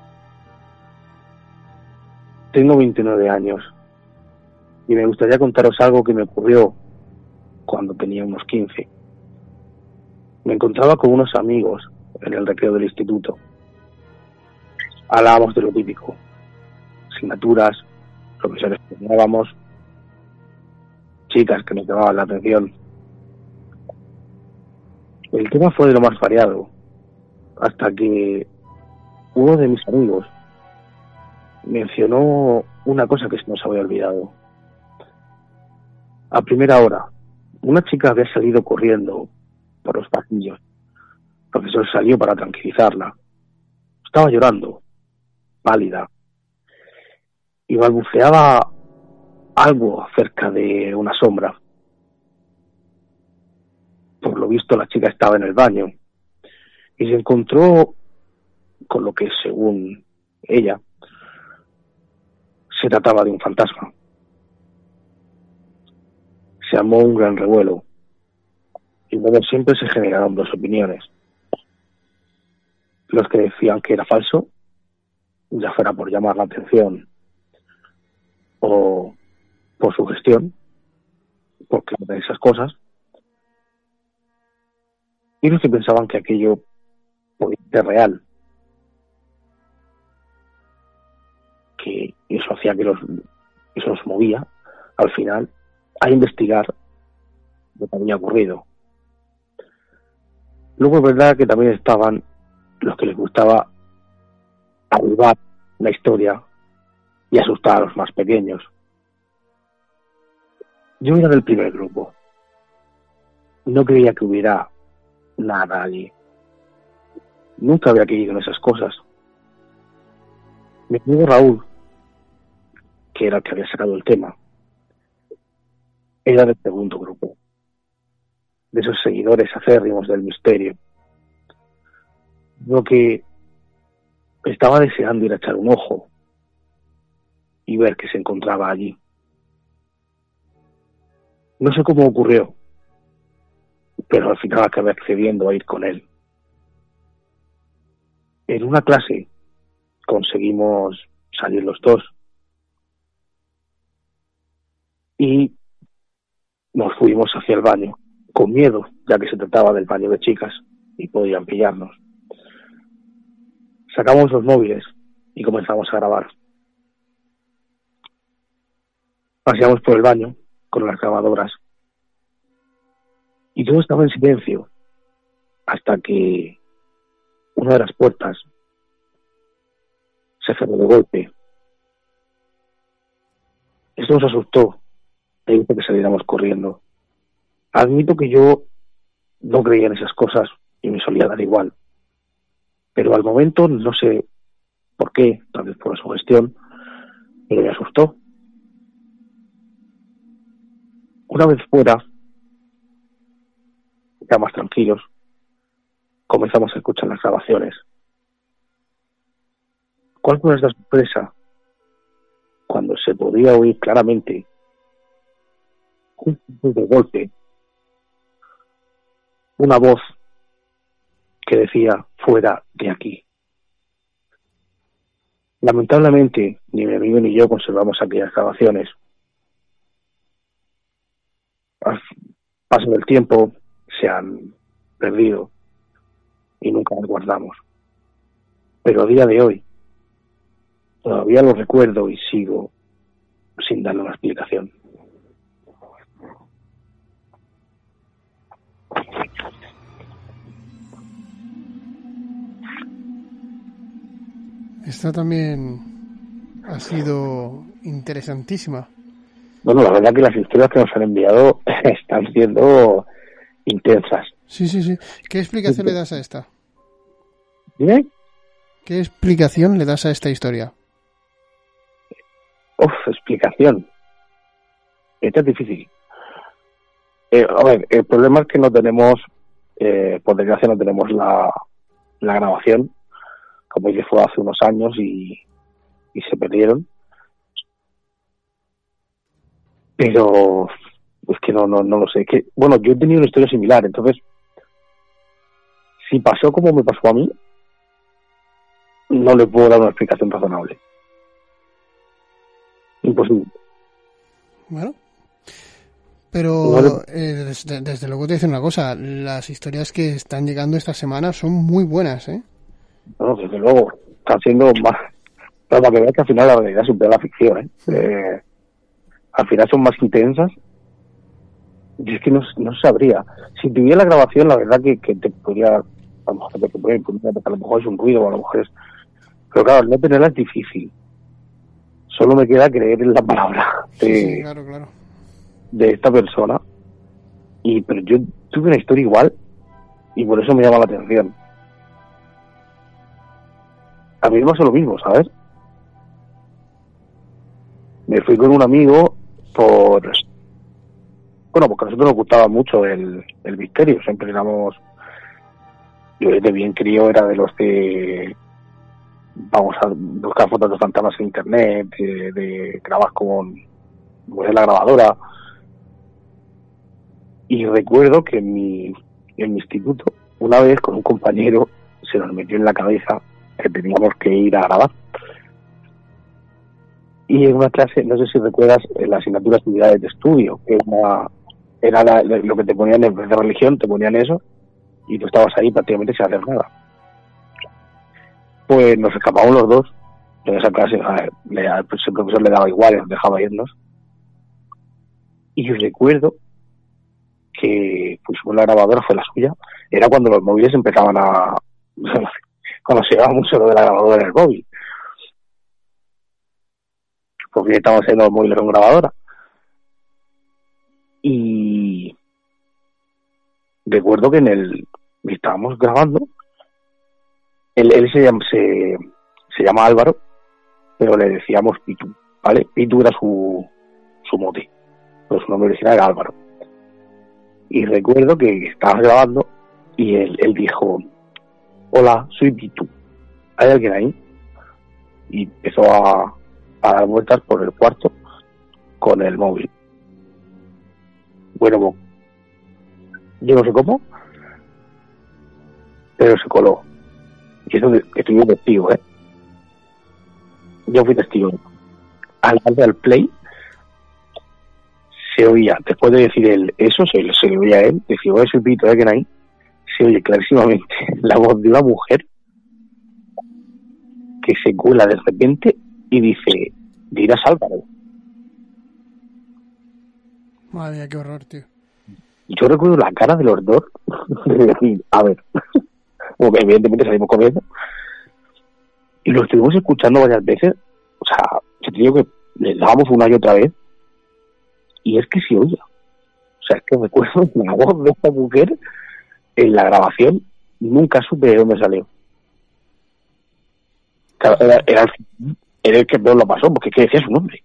Tengo veintinueve años y me gustaría contaros algo que me ocurrió cuando tenía unos quince. Me encontraba con unos amigos en el recreo del instituto. Hablábamos de lo típico, asignaturas, profesores que teníamos, chicas que nos llamaban la atención. El tema fue de lo más variado, hasta que uno de mis amigos mencionó una cosa que se nos había olvidado. A primera hora, una chica había salido corriendo por los pasillos. El profesor salió para tranquilizarla. Estaba llorando, pálida, y balbuceaba algo acerca de una sombra. Por lo visto, la chica estaba en el baño y se encontró con lo que, según ella, se trataba de un fantasma. Se armó un gran revuelo y luego siempre se generaron dos opiniones. Los que decían que era falso, ya fuera por llamar la atención o por su gestión, por creer de esas cosas, y los que pensaban que aquello podía ser real, que eso hacía que los eso nos movía al final a investigar lo que había ocurrido. Luego es verdad que también estaban los que les gustaba avivar la historia y asustar a los más pequeños. Yo era del primer grupo. No creía que hubiera nada allí. Nunca había creído en esas cosas. Mi amigo Raúl, que era el que había sacado el tema, era del segundo grupo, de esos seguidores acérrimos del misterio. Lo que estaba deseando ir a echar un ojo y ver qué se encontraba allí. No sé cómo ocurrió, pero al final acabé accediendo a ir con él. En una clase conseguimos salir los dos y nos fuimos hacia el baño, con miedo, ya que se trataba del baño de chicas y podían pillarnos. Sacamos los móviles y comenzamos a grabar. Paseamos por el baño con las grabadoras y todo estaba en silencio hasta que una de las puertas se cerró de golpe. Esto nos asustó e hizo que saliéramos corriendo. Admito que yo no creía en esas cosas y me solía dar igual, pero al momento no sé por qué, tal vez por la sugestión, pero me asustó. Una vez fuera, ya más tranquilos, comenzamos a escuchar las grabaciones. ¿Cuál fue nuestra sorpresa? Cuando se podía oír claramente un de golpe, una voz que decía: fuera de aquí. Lamentablemente, ni mi amigo ni yo conservamos aquellas grabaciones. Al paso del tiempo se han perdido y nunca las guardamos. Pero a día de hoy todavía lo recuerdo y sigo sin darle una explicación. Esta también ha sido interesantísima. Bueno, la verdad que las historias que nos han enviado están siendo intensas. Sí, sí, sí. ¿Qué explicación le das a esta? ¿Dime? ¿Qué explicación le das a esta historia? Uf, explicación. Esta es difícil. Eh, a ver, el problema es que no tenemos, eh, por desgracia no tenemos la, la grabación, como que fue hace unos años y, y se perdieron. Pero es que no, no, no lo sé. Que, bueno, yo he tenido una historia similar, entonces, si pasó como me pasó a mí, no le puedo dar una explicación razonable. Imposible. Bueno, pero No le... eh, desde, desde luego te voy a decir una cosa, las historias que están llegando esta semana son muy buenas, ¿eh? No, desde luego, están siendo más... Pero para que veas que al final la realidad supera la ficción, ¿eh? Sí. eh al final son más intensas. Y es que no, no sabría. Si tuviera la grabación, la verdad que, que te podría... A lo mejor te podría, a lo mejor es un ruido, o a lo mejor es... Pero claro, no tenerla es difícil. Solo me queda creer en la palabra de, sí, sí, claro, claro. de esta persona. Y pero yo tuve una historia igual y por eso me llama la atención. A mí me pasó lo mismo, ¿sabes? Me fui con un amigo por... Bueno, porque a nosotros nos gustaba mucho el, el misterio. Siempre éramos... Yo desde bien crío era de los que... Vamos a buscar fotos de fantasmas en internet, de, de grabar con pues, en la grabadora. Y recuerdo que en mi, en mi instituto, una vez con un compañero, se nos metió en la cabeza que teníamos que ir a grabar. Y en una clase, no sé si recuerdas, en la asignatura de actividades de estudio, que una, era la, lo que te ponían en vez de religión, te ponían eso, y tú estabas ahí prácticamente sin hacer nada. Pues nos escapamos los dos. En esa clase, a ver, le, pues el profesor le daba igual, nos dejaba irnos. Y yo recuerdo que pusimos la grabadora, fue la suya, era cuando los móviles empezaban a... cuando se llevaba mucho lo de la grabadora en el móvil. Porque estábamos haciendo los móviles con grabadora. Y recuerdo que en el... estábamos grabando. Él, él se, llama, se, se llama Álvaro, pero le decíamos Pitu, ¿vale? Pitu era su, su mote. Pues su nombre original era Álvaro. Y recuerdo que estábamos grabando y él, él dijo: hola, soy Pitu, ¿hay alguien ahí? Y empezó a, a dar vueltas por el cuarto con el móvil. Bueno, yo no sé cómo, pero se coló. Y eso que estuve testigo, ¿eh? Yo fui testigo. Al darle al play, se oía, después de decir él eso, se, se le oía a él, decía: oye, soy Pito, ¿hay alguien ahí? Se oye clarísimamente la voz de una mujer que se cuela de repente y dice: dirás Álvaro. Madre mía, qué horror, tío. Yo recuerdo la cara de los dos de decir: a ver, como que evidentemente salimos comiendo y lo estuvimos escuchando varias veces. O sea, yo te digo que le dábamos una y otra vez y es que se oía. O sea, es que recuerdo la voz de esta mujer en la grabación, nunca supe de dónde salió. Claro, era, era, el, era el que peor lo pasó, porque es que decía su nombre.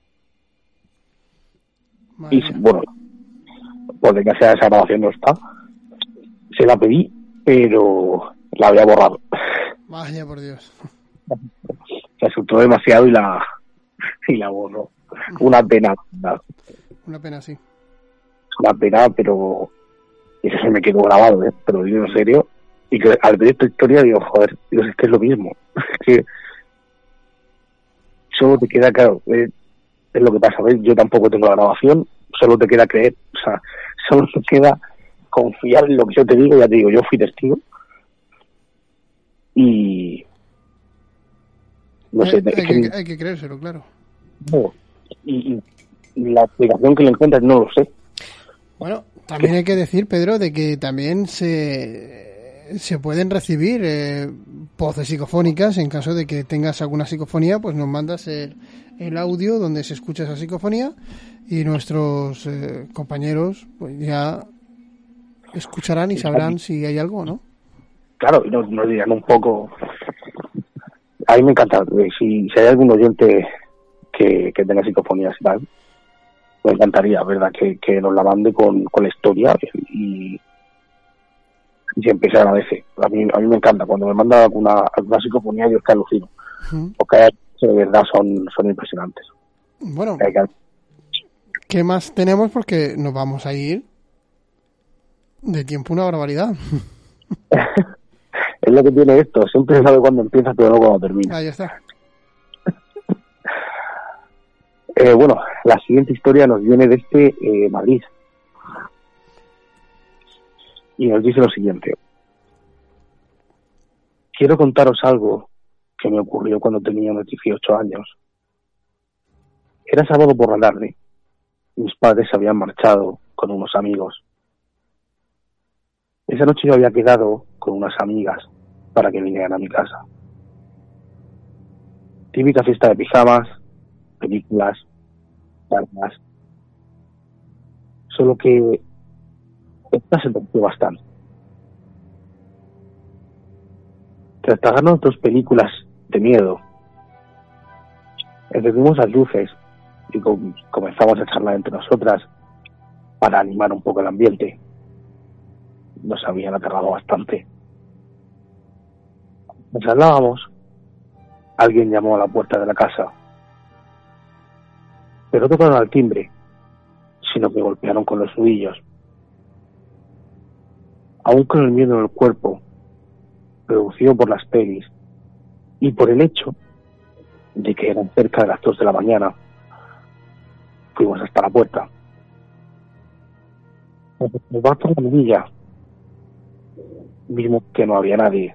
Madre Y bueno, por desgracia esa grabación no está. Se la pedí, pero la había borrado. Vaya por Dios. Se asustó demasiado y la y la borró. Una pena. Una pena, sí. Una pena, pero eso se me quedó grabado, ¿eh? Pero digo en serio. Y que al ver esta historia digo: joder, digo, es que es lo mismo. Es que solo te queda, claro, eh, es lo que pasa, ¿ves? Yo tampoco tengo la grabación, solo te queda creer, o sea, solo te queda confiar en lo que yo te digo. Ya te digo, yo fui testigo y no sé, hay, es hay, que, que, hay que creérselo, claro. No, y, y la explicación que le encuentras no lo sé. Bueno, también hay que decir, Pedro, de que también se, se pueden recibir eh, voces psicofónicas. En caso de que tengas alguna psicofonía, pues nos mandas el, el audio donde se escucha esa psicofonía y nuestros eh, compañeros pues ya escucharán y sabrán si hay algo o no. Claro, y nos, nos dirán un poco. A mí me encanta, si, si hay algún oyente que, que tenga psicofonías y tal, me encantaría, ¿verdad?, que, que nos la mande con, con la historia y, y siempre se agradece. A mí, a mí me encanta cuando me manda alguna, alguna psicofonía, yo es que alucino, uh-huh. Porque de verdad son, son impresionantes. Bueno, que... ¿qué más tenemos? Porque nos vamos a ir de tiempo una barbaridad. Es lo que tiene esto, siempre se sabe cuándo empieza, pero no cuándo termina. Ahí está. Eh, bueno, la siguiente historia nos viene desde eh, Madrid y nos dice lo siguiente: quiero contaros algo que me ocurrió cuando tenía unos dieciocho años. Era sábado por la tarde, mis padres se habían marchado con unos amigos. Esa noche yo había quedado con unas amigas para que vinieran a mi casa. Típica fiesta de pijamas, películas, armas. Solo que esta se torció bastante. Tras tragarnos dos películas de miedo, encendimos las luces y com- comenzamos a charlar entre nosotras para animar un poco el ambiente. Nos habían aterrado bastante. Nos hablábamos, alguien llamó a la puerta de la casa. Pero no tocaron al timbre, sino que golpearon con los nudillos. Aún con el miedo en el cuerpo, producido por las pelis, y por el hecho de que eran cerca de las dos de la mañana, fuimos hasta la puerta. Nos observamos por la mirilla, vimos que no había nadie.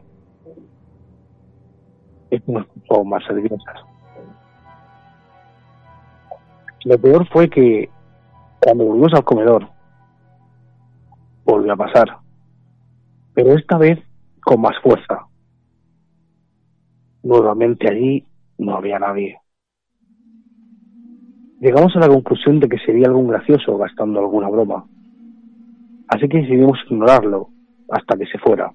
Esto nos puso más nerviosas. Lo peor fue que cuando volvimos al comedor, volvió a pasar, pero esta vez con más fuerza. Nuevamente allí no había nadie. Llegamos a la conclusión de que sería algún gracioso gastando alguna broma, así que decidimos ignorarlo hasta que se fuera.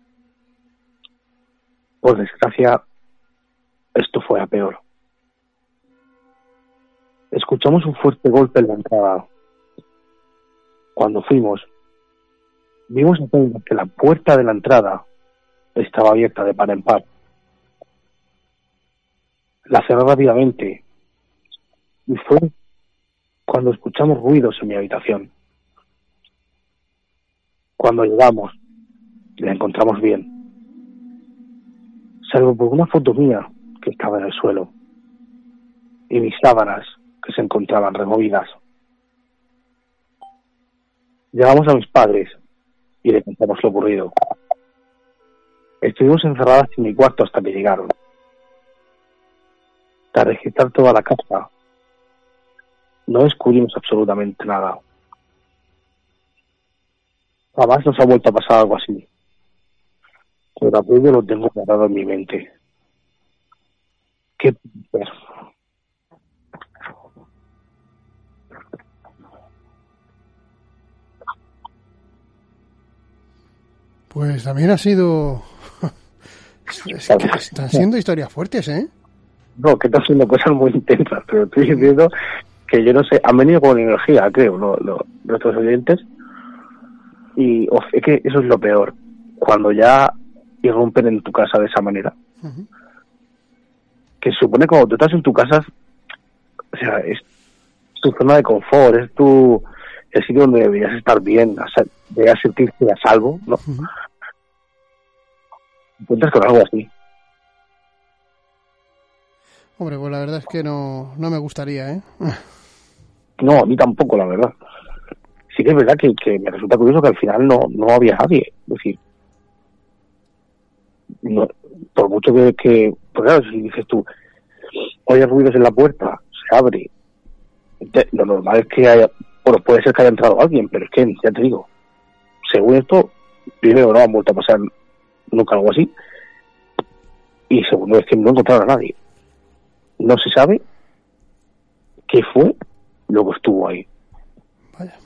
Por desgracia, esto fue a peor. Escuchamos un fuerte golpe en la entrada cuando fuimos, vimos que la puerta de la entrada estaba abierta de par en par. La cerré rápidamente y fue cuando escuchamos ruidos en mi habitación. Cuando llegamos, la encontramos bien, salvo por una foto mía que estaba en el suelo y mis sábanas que se encontraban removidas. Llamamos a mis padres y le contamos lo ocurrido. Estuvimos encerradas en mi cuarto hasta que llegaron. Tras registrar toda la casa, no descubrimos absolutamente nada. Jamás nos ha vuelto a pasar algo así. Pero aquello lo tengo guardado en mi mente. ¿Qué puede ser? Pues también ha sido... Es que están siendo historias fuertes, ¿eh? No, que están siendo cosas muy intensas, pero estoy diciendo que yo no sé, han venido con energía, creo, lo, lo, nuestros oyentes, y oh, es que eso es lo peor, cuando ya irrumpen en tu casa de esa manera. Uh-huh. Que se supone que cuando tú estás en tu casa, o sea, es tu zona de confort, es tu el sitio donde deberías estar bien, o sea, deberías sentirte a salvo, ¿no? Uh-huh. Encuentras con algo así. Hombre, pues la verdad es que no, no me gustaría, ¿eh? No, a mí tampoco, la verdad. Sí que es verdad que, que me resulta curioso que al final no, no había nadie. Es decir, no, por mucho que, que... Pues claro, si dices tú, oyes ruidos en la puerta, se abre. Lo normal es que haya... Bueno, puede ser que haya entrado alguien, pero es que, ya te digo, según esto, primero no han vuelto a pasar nunca algo así. Y segundo es que no encontraron a nadie. No se sabe qué fue lo que estuvo ahí. Vaya.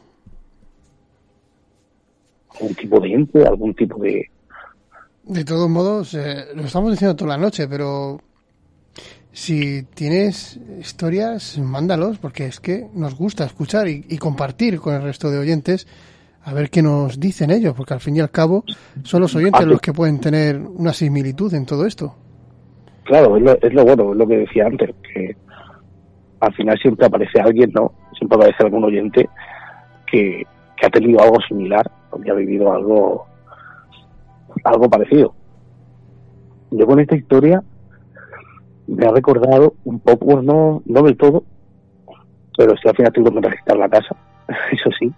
Algún tipo de ente, algún tipo de... De todos modos, eh, lo estamos diciendo toda la noche, pero si tienes historias, mándalos, porque es que nos gusta escuchar y, y compartir con el resto de oyentes a ver qué nos dicen ellos, porque al fin y al cabo son los oyentes los que pueden tener una similitud en todo esto. Claro, es lo, es lo bueno, es lo que decía antes, que al final siempre aparece alguien, ¿no? Siempre aparece algún oyente que, que ha tenido algo similar, o que ha vivido algo algo parecido. Yo con esta historia me ha recordado un poco, bueno, no, no del todo, pero sí al final tuve que registrar la casa, eso sí.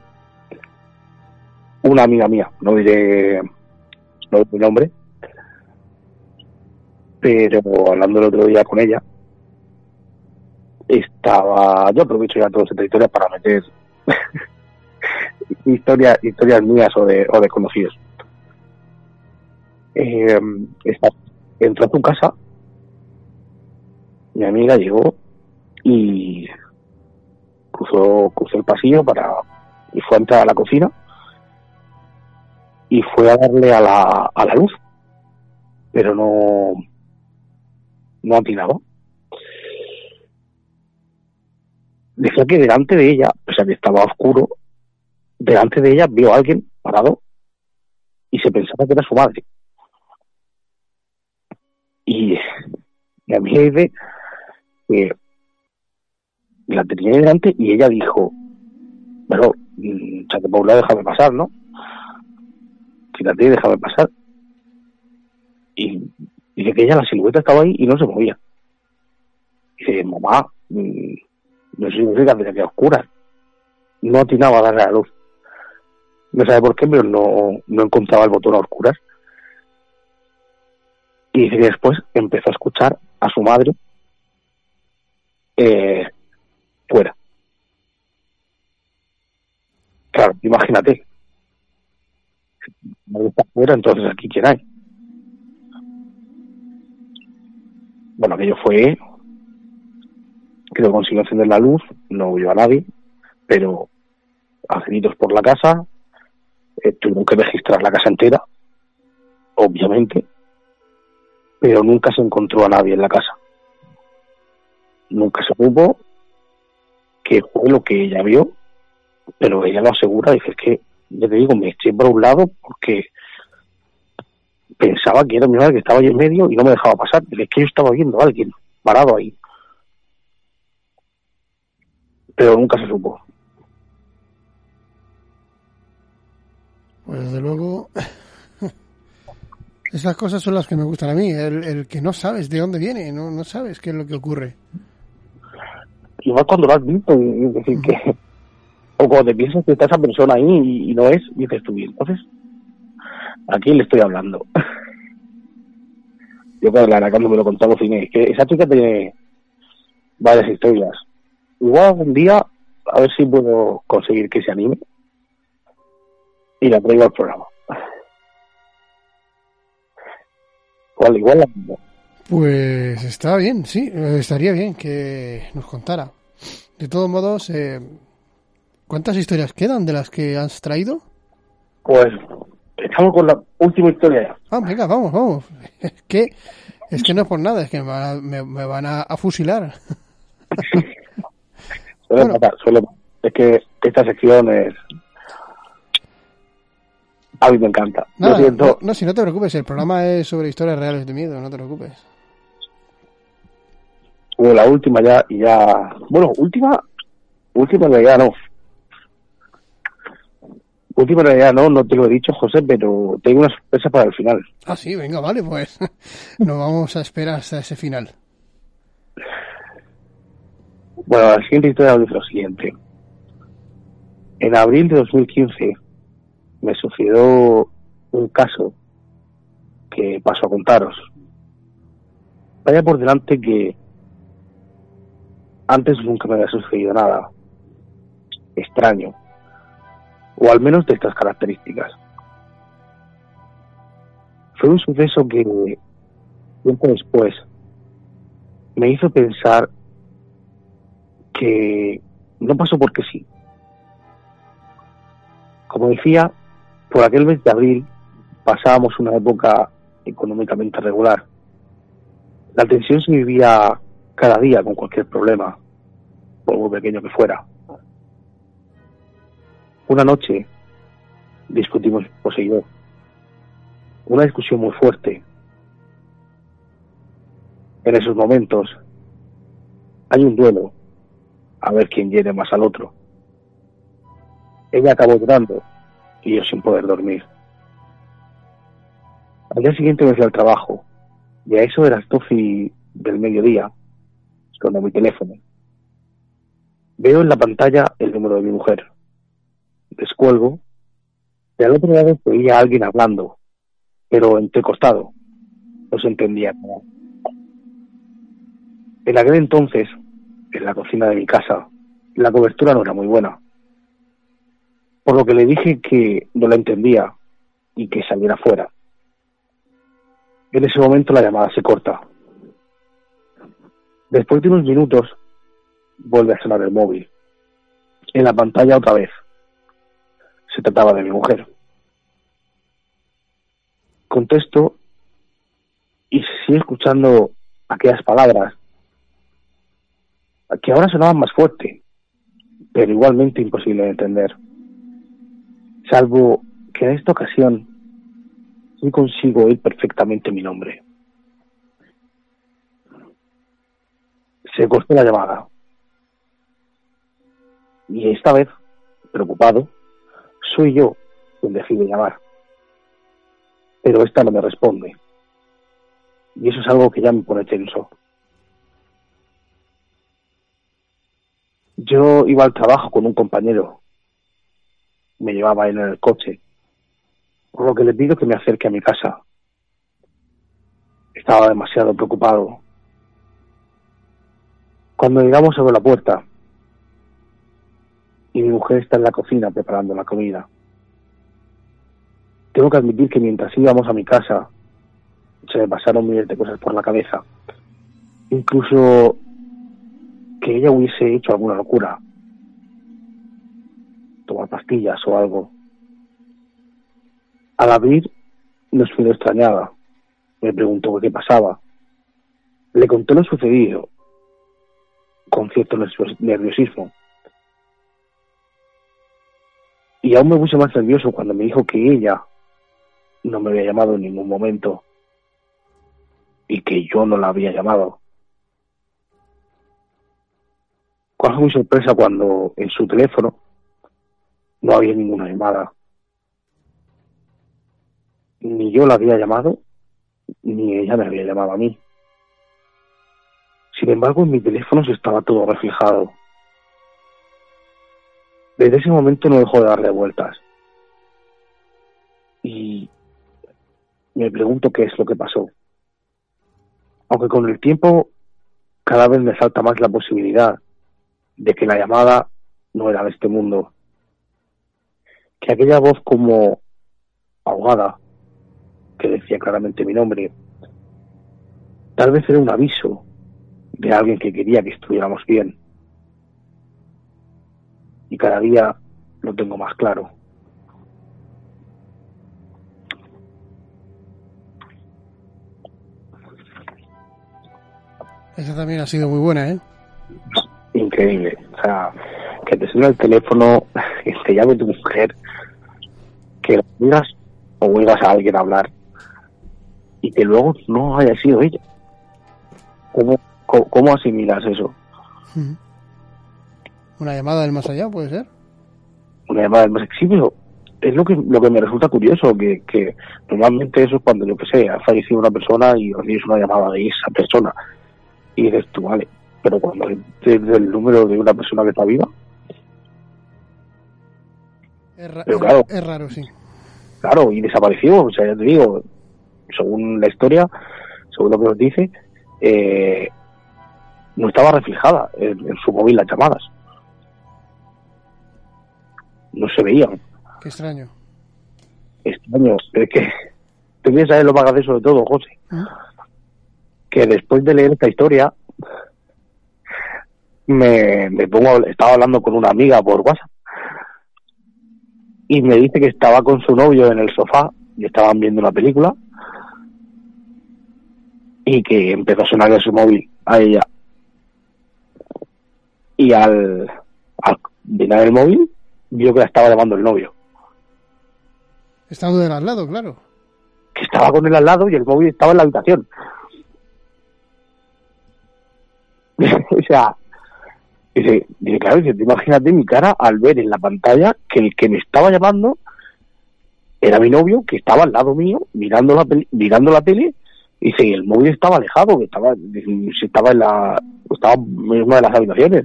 Una amiga mía, no diré, no diré mi nombre, pero hablando el otro día con ella, estaba, yo aprovecho ya toda esta historia para meter historias historias mías o de, o de conocidos. Eh, está, entró a tu casa, mi amiga llegó y cruzó, cruzó el pasillo para y fue a entrar a la cocina y fue a darle a la, a la luz, pero no no atinaba. Decía que delante de ella, o sea que estaba oscuro, delante de ella vio a alguien parado y se pensaba que era su madre. Y, y a mí dice que la tenía delante y ella dijo, bueno, Chaque Paula, déjame pasar, ¿no? Quítate y déjame pasar. Y dice que ella, la silueta estaba ahí y no se movía. Dice, mamá, no significa que tenía oscuras. No atinaba a darle a la luz. No sabe por qué, pero no, no encontraba el botón a oscuras. Y dice que después empezó a escuchar a su madre eh, fuera. Claro, imagínate. Si la madre está fuera, entonces aquí quién hay. Bueno, aquello fue que no consiguió encender la luz, no vio a nadie, pero a gritos por la casa, eh, tuvieron que registrar la casa entera, obviamente, pero nunca se encontró a nadie en la casa. Nunca se supo qué fue lo que ella vio, pero ella lo asegura, dice, es que, ya te digo, me eché por un lado porque pensaba que era mi madre que estaba ahí en medio y no me dejaba pasar, pero es que yo estaba viendo a alguien parado ahí. Pero nunca se supo. Pues desde luego, esas cosas son las que me gustan a mí, el, el que no sabes de dónde viene, no, no sabes qué es lo que ocurre. Igual cuando lo has visto, es decir, uh-huh. que o cuando te piensas que está esa persona ahí y, y no es, dices tú, bien, entonces, ¿a quién le estoy hablando? Yo, claro, la verdad, cuando me lo contó Cine, es que esa chica tiene varias historias. Igual algún día, a ver si puedo conseguir que se anime y la traigo al programa. Igual, igual la misma. Pues está bien, sí, estaría bien que nos contara. De todos modos, eh, ¿cuántas historias quedan de las que has traído? Pues estamos con la última historia ya. Ah, venga, vamos, vamos. Es que, es que no es por nada, es que me van a, me, me van a, a fusilar. Suele bueno. pasar, suele pasar. Es que esta sección es... A mí me encanta. Nada, Lo siento. No, no, si no te preocupes, el programa es sobre historias reales de miedo, no te preocupes. Bueno, la última ya, y ya... Bueno, última... Última en realidad no. Última en realidad no, no te lo he dicho, José, pero tengo una sorpresa para el final. Ah, sí, venga, vale, pues nos vamos a esperar hasta ese final. Bueno, la siguiente historia dice lo siguiente. En abril de dos mil quince me sucedió un caso que paso a contaros. Vaya por delante que antes nunca me había sucedido nada extraño, o al menos de estas características. Fue un suceso que tiempo después me hizo pensar que no pasó porque sí. Como decía, por aquel mes de abril pasábamos una época económicamente regular. La tensión se vivía cada día con cualquier problema, por muy pequeño que fuera. Una noche discutimos mi esposa y yo. Una discusión muy fuerte. En esos momentos hay un duelo, a ver quién hiere más al otro. Ella acabó llorando y yo sin poder dormir. Al día siguiente me fui al trabajo y a eso de las doce del mediodía sonó mi teléfono. Veo en la pantalla el número de mi mujer. Descuelgo y al otro lado veía a alguien hablando, pero entrecostado. No se entendía nada. En aquel entonces, en la cocina de mi casa, la cobertura no era muy buena, por lo que le dije que no la entendía y que saliera fuera. En ese momento la llamada se corta. Después de unos minutos vuelve a sonar el móvil. En la pantalla otra vez. Se trataba de mi mujer. Contesto y sigue escuchando aquellas palabras que ahora sonaban más fuerte, pero igualmente imposible de entender. Salvo que en esta ocasión sí consigo oír perfectamente mi nombre. Se cortó la llamada. Y esta vez, preocupado, soy yo quien decide llamar. Pero esta no me responde. Y eso es algo que ya me pone tenso. Yo iba al trabajo con un compañero. Me llevaba él en el coche. Por lo que le pido que me acerque a mi casa. Estaba demasiado preocupado. Cuando llegamos abro la puerta y mi mujer está en la cocina preparando la comida. Tengo que admitir que mientras íbamos a mi casa se me pasaron miles de cosas por la cabeza. Incluso que ella hubiese hecho alguna locura. Tomar pastillas o algo. Al abrir nos miró extrañada. Me preguntó qué pasaba. Le conté lo sucedido con cierto nerviosismo. Y aún me puse más nervioso cuando me dijo que ella no me había llamado en ningún momento y que yo no la había llamado. ¿Cuál fue mi sorpresa cuando en su teléfono no había ninguna llamada? Ni yo la había llamado, ni ella me había llamado a mí. Sin embargo, en mi teléfono se estaba todo reflejado. Desde ese momento no dejó de darle vueltas. Y me pregunto qué es lo que pasó. Aunque con el tiempo cada vez me falta más la posibilidad de que la llamada no era de este mundo. Que aquella voz como ahogada, que decía claramente mi nombre, tal vez era un aviso de alguien que quería que estuviéramos bien. Y cada día lo tengo más claro. Esa también ha sido muy buena, ¿eh? Increíble. O sea, que te suene el teléfono, que te llame tu mujer, que lo oigas o oigas a alguien hablar y que luego no haya sido ella. ¿Cómo, cómo, cómo asimilas eso? ¿Una llamada del más allá, puede ser? Una llamada del más eximio. Es lo que lo que me resulta curioso, que, que normalmente eso es cuando, yo que sé, ha fallecido una persona y recibes una llamada de esa persona y dices tú, vale, pero cuando es desde el número de una persona que está viva, es, ra- pero es, claro, es raro, sí. claro, y desapareció. O sea, ya te digo, según la historia, según lo que nos dice, eh, no estaba reflejada en, en su móvil las llamadas. No se veían. Qué extraño. Extraño. Es que tú quieres saber lo más gracioso de todo, José. ¿Mm? Que después de leer esta historia, me, me pongo, estaba hablando con una amiga por WhatsApp y me dice que estaba con su novio en el sofá y estaban viendo una película y que empezó a sonar en su móvil a ella. Y al, al llenar el móvil, vio que la estaba llamando el novio. Estando del al lado, claro. Que estaba con él al lado y el móvil estaba en la habitación. O sea, dice, dice, claro, dice, imagínate mi cara al ver en la pantalla que el que me estaba llamando era mi novio, que estaba al lado mío, mirando la peli, mirando la tele, y dice, y el móvil estaba alejado, que estaba, dice, estaba en la, estaba en una de las habitaciones.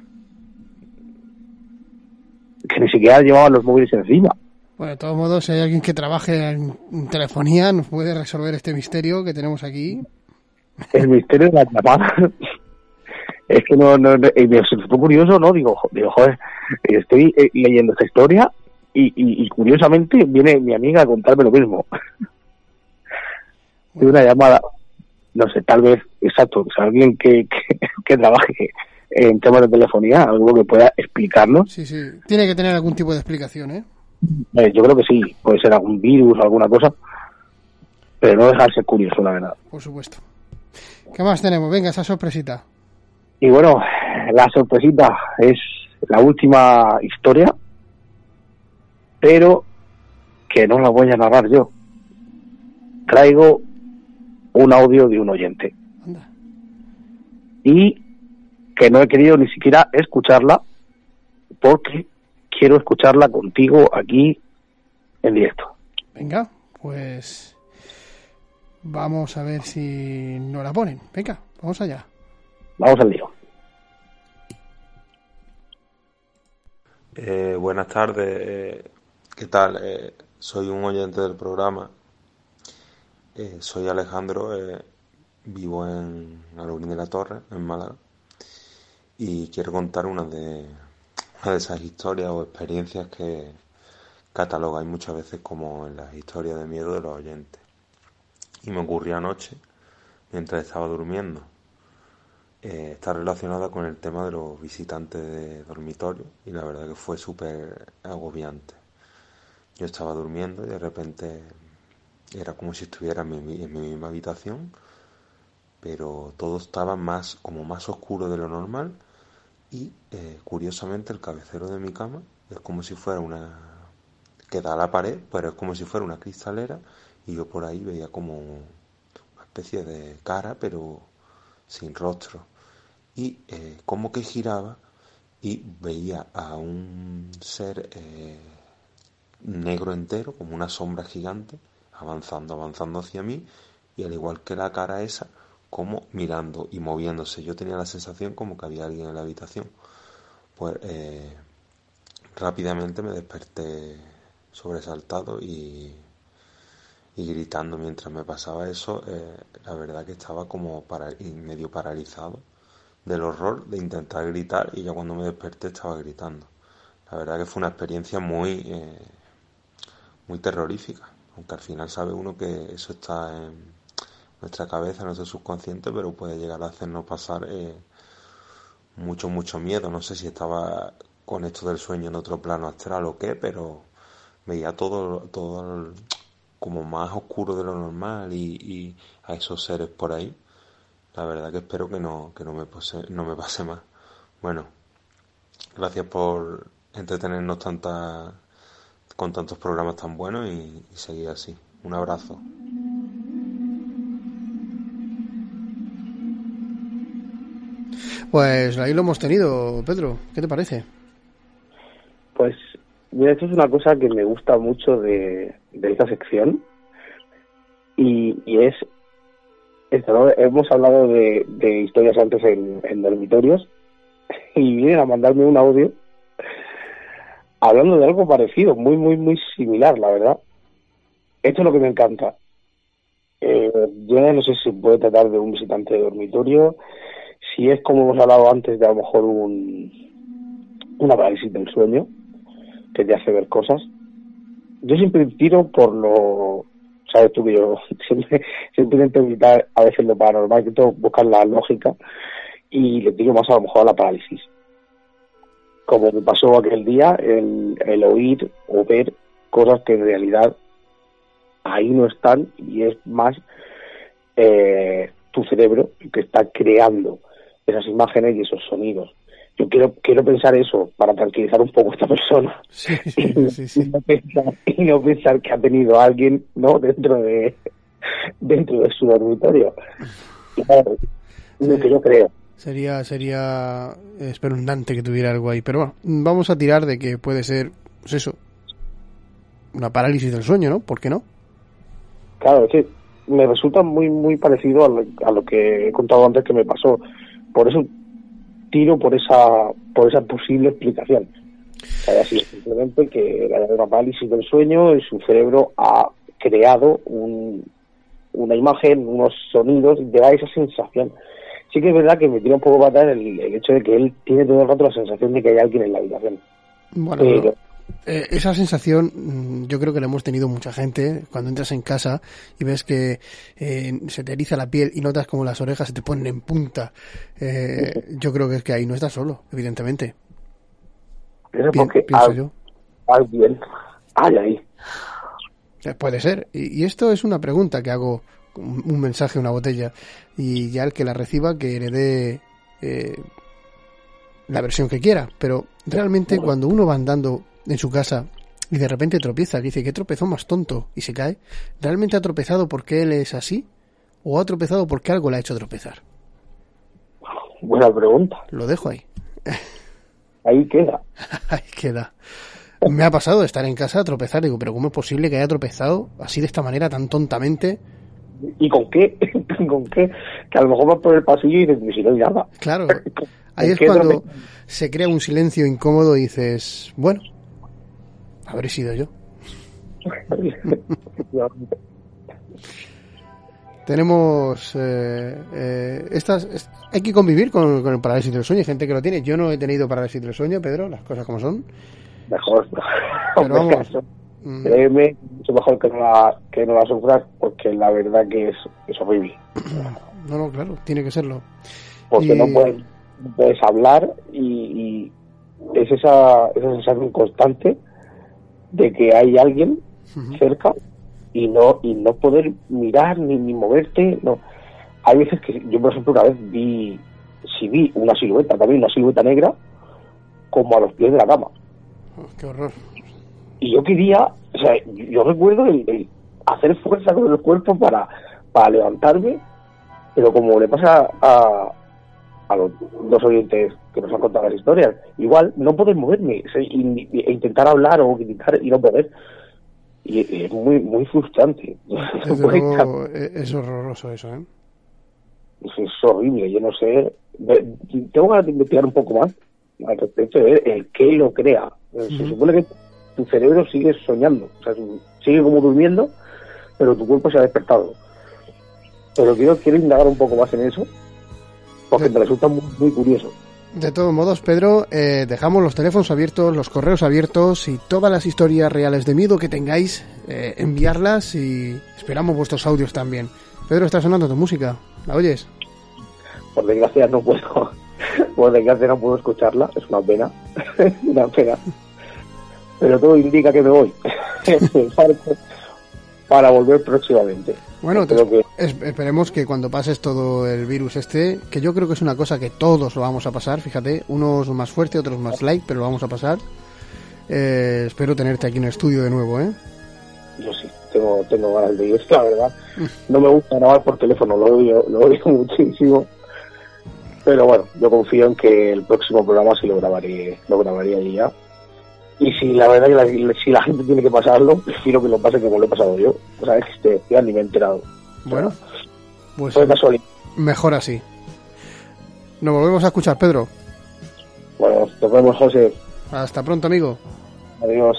Que ni siquiera llevaban los móviles encima. Bueno, de todos modos, si hay alguien que trabaje en telefonía, nos puede resolver este misterio que tenemos aquí. El misterio de las llamadas. Es que no, no, no, me resultó curioso, ¿no? Digo, digo, joder, estoy eh, leyendo esta historia y, y, y curiosamente viene mi amiga a contarme lo mismo. De una llamada, no sé, tal vez, exacto, o sea, alguien que, que, que trabaje en temas de telefonía, algo que pueda explicarnos. Sí, sí, tiene que tener algún tipo de explicación, ¿eh? Eh, yo creo que sí, puede ser algún virus o alguna cosa, pero no dejar de ser curioso, la verdad. Por supuesto. ¿Qué más tenemos? Venga, esa sorpresita. Y bueno, la sorpresita es la última historia, pero que no la voy a narrar yo. Traigo un audio de un oyente. Anda. Y que no he querido ni siquiera escucharla porque quiero escucharla contigo aquí en directo. Venga, pues vamos a ver si nos la ponen. Venga, vamos allá. Vamos al lío. Eh, buenas tardes, eh, ¿qué tal? Eh, soy un oyente del programa. Eh, soy Alejandro, eh, vivo en Alaurín de la Torre, en Málaga, y quiero contar una de, una de esas historias o experiencias que catalogáis muchas veces como en las historias de miedo de los oyentes. Y me ocurrió anoche, mientras estaba durmiendo. Eh, está relacionada con el tema de los visitantes de dormitorio y la verdad que fue súper agobiante. Yo estaba durmiendo y de repente era como si estuviera en mi, en mi misma habitación, pero todo estaba más como más oscuro de lo normal y eh, curiosamente el cabecero de mi cama es como si fuera una, que da a la pared, pero es como si fuera una cristalera, y yo por ahí veía como una especie de cara, pero sin rostro. Y eh, como que giraba y veía a un ser eh, negro entero, como una sombra gigante, avanzando, avanzando hacia mí, y al igual que la cara esa, como mirando y moviéndose. Yo tenía la sensación como que había alguien en la habitación. Pues eh, rápidamente me desperté sobresaltado y, y gritando mientras me pasaba eso. Eh, la verdad que estaba como para, medio paralizado del horror de intentar gritar, y ya cuando me desperté estaba gritando. La verdad que fue una experiencia muy eh, muy terrorífica, aunque al final sabe uno que eso está en nuestra cabeza, en nuestro subconsciente, pero puede llegar a hacernos pasar eh, mucho, mucho miedo. No sé si estaba con esto del sueño en otro plano astral o qué, pero veía todo, todo el, como más oscuro de lo normal, y, y a esos seres por ahí. La verdad que espero que no, que no me pase, no me pase más. Bueno, gracias por entretenernos tanta, con tantos programas tan buenos, y, y seguir así. Un abrazo. Pues ahí lo hemos tenido, Pedro. ¿Qué te parece? Pues, mira, esto es una cosa que me gusta mucho de, de esta sección, y, y es esto, ¿no? Hemos hablado de, de historias antes en, en dormitorios, y vienen a mandarme un audio hablando de algo parecido, muy, muy, muy similar, la verdad. Esto es lo que me encanta. Eh, yo no sé si puede tratar de un visitante de dormitorio, si es, como hemos hablado antes, de a lo mejor un una parálisis del sueño que te hace ver cosas. Yo siempre tiro por lo, sabes tú que yo siempre, siempre intento evitar a veces lo paranormal, intento buscar la lógica, y le tiro más a lo mejor a la parálisis. Como me pasó aquel día, el, el oír o ver cosas que en realidad ahí no están, y es más eh, tu cerebro que está creando esas imágenes y esos sonidos. Yo quiero quiero pensar eso para tranquilizar un poco a esta persona. Sí, sí, sí, sí. Y, no pensar, y no pensar que ha tenido a alguien, ¿no?, dentro de dentro de su dormitorio. Claro, lo Sí. que yo creo. Sería, sería espeluznante que tuviera algo ahí. Pero bueno, vamos a tirar de que puede ser, pues eso, una parálisis del sueño, ¿no? ¿Por qué no? Claro, es que me resulta muy muy parecido a lo, a lo que he contado antes que me pasó. Por eso tiro por esa por esa posible explicación. Que haya sido simplemente que haya una parálisis del sueño y su cerebro ha creado un, una imagen, unos sonidos, y te da esa sensación. Sí que es verdad que me tira un poco para atrás el, el hecho de que él tiene todo el rato la sensación de que hay alguien en la habitación. Bueno, Pero, pero, eh, esa sensación mm, yo creo que la hemos tenido mucha gente cuando entras en casa y ves que eh, se te eriza la piel y notas como las orejas se te ponen en punta. Eh, yo creo que es que ahí no estás solo, evidentemente. eso Pi- porque pienso al- yo. alguien hay ahí. Eh, Puede ser. Y, y esto es una pregunta que hago, un, un mensaje, una botella, y ya el que la reciba que le dé eh, la versión que quiera. Pero realmente cuando uno va andando en su casa y de repente tropieza, que dice que tropezón más tonto y se cae, ¿realmente ha tropezado porque él es así? ¿O ha tropezado porque algo le ha hecho tropezar? Buena pregunta. Lo dejo ahí. Ahí queda. Ahí queda. Me ha pasado de estar en casa, tropezar, digo, pero ¿cómo es posible que haya tropezado así de esta manera tan tontamente? ¿Y con qué? ¿Con qué? Que a lo mejor vas por el pasillo y dices, "Ni si no hay nada". Claro, ahí ¿Con es qué cuando trope- se crea un silencio incómodo y dices, bueno, habré sido yo. Tenemos eh, eh, estas, es- hay que convivir con, con el parálisis del sueño. Hay gente que lo tiene. Yo no he tenido parálisis del sueño, Pedro, las cosas como son. Mejor. Pero vamos, Eso, mm, créeme, mucho mejor que no la, que no la sufras, porque la verdad que es, es horrible. no, no, claro, tiene que serlo. Porque Y- no puedes, no puedes hablar, y, y es esa, esa sensación constante de que hay alguien Ujú. cerca, y no y no poder mirar ni, ni moverte. No, hay veces que yo, por ejemplo, una vez vi sí vi una silueta, también una silueta negra, como a los pies de la cama, Oh, qué horror. y yo quería O sea, yo recuerdo el, el hacer fuerza con el cuerpo para, para levantarme, pero como le pasa a, a los dos oyentes que nos han contado las historias, igual no poder moverme, o sea, e, e intentar hablar o gritar y no poder. Y, y es muy muy frustrante. Desde luego, es horroroso eso, ¿eh? Es, es horrible, yo no sé. Tengo ganas de investigar un poco más al respecto de el que lo crea. Se uh-huh. supone que tu cerebro sigue soñando, o sea, sigue como durmiendo, pero tu cuerpo se ha despertado. Pero quiero, quiero indagar un poco más en eso, porque de, me resulta muy, muy curioso. De todos modos, Pedro, eh, dejamos los teléfonos abiertos, los correos abiertos y todas las historias reales de miedo que tengáis, eh, enviarlas y esperamos vuestros audios también. Pedro, está sonando tu música, ¿la oyes? Por desgracia no puedo, por desgracia no puedo escucharla, es una pena, una pena. Pero todo indica que me voy para volver próximamente. Bueno, te, que... es, esperemos que cuando pases todo el virus este, que yo creo que es una cosa que todos lo vamos a pasar, fíjate, unos más fuerte, otros más light, pero lo vamos a pasar. Eh, espero tenerte aquí en el estudio de nuevo, ¿eh? Yo sí, tengo, tengo ganas de ir, la verdad. No me gusta grabar por teléfono, lo odio, lo odio muchísimo. Pero bueno, yo confío en que el próximo programa sí lo grabaré, lo grabaría allí ya. Y si la verdad que la, si la gente tiene que pasarlo, prefiero que lo pase como lo he pasado yo. O sea, es que este, ya ni me he enterado. Bueno, pues fue casualidad. Mejor así. Nos volvemos a escuchar, Pedro. Bueno, nos vemos, José. Hasta pronto, amigo. Adiós.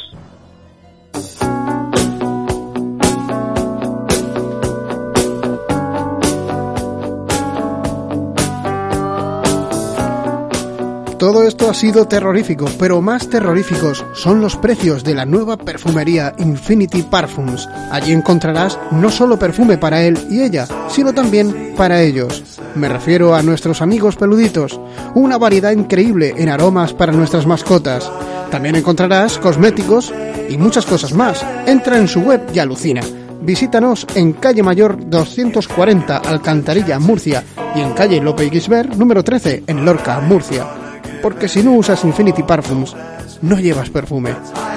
Todo esto ha sido terrorífico, pero más terroríficos son los precios de la nueva perfumería Infinity Parfums. Allí encontrarás no solo perfume para él y ella, sino también para ellos. Me refiero a nuestros amigos peluditos, una variedad increíble en aromas para nuestras mascotas. También encontrarás cosméticos y muchas cosas más. Entra en su web y alucina. Visítanos en calle Mayor doscientos cuarenta, Alcantarilla, Murcia, y en calle Lope y Guisbert, número trece, en Lorca, Murcia. Porque si no usas Infinity Parfums, no llevas perfume.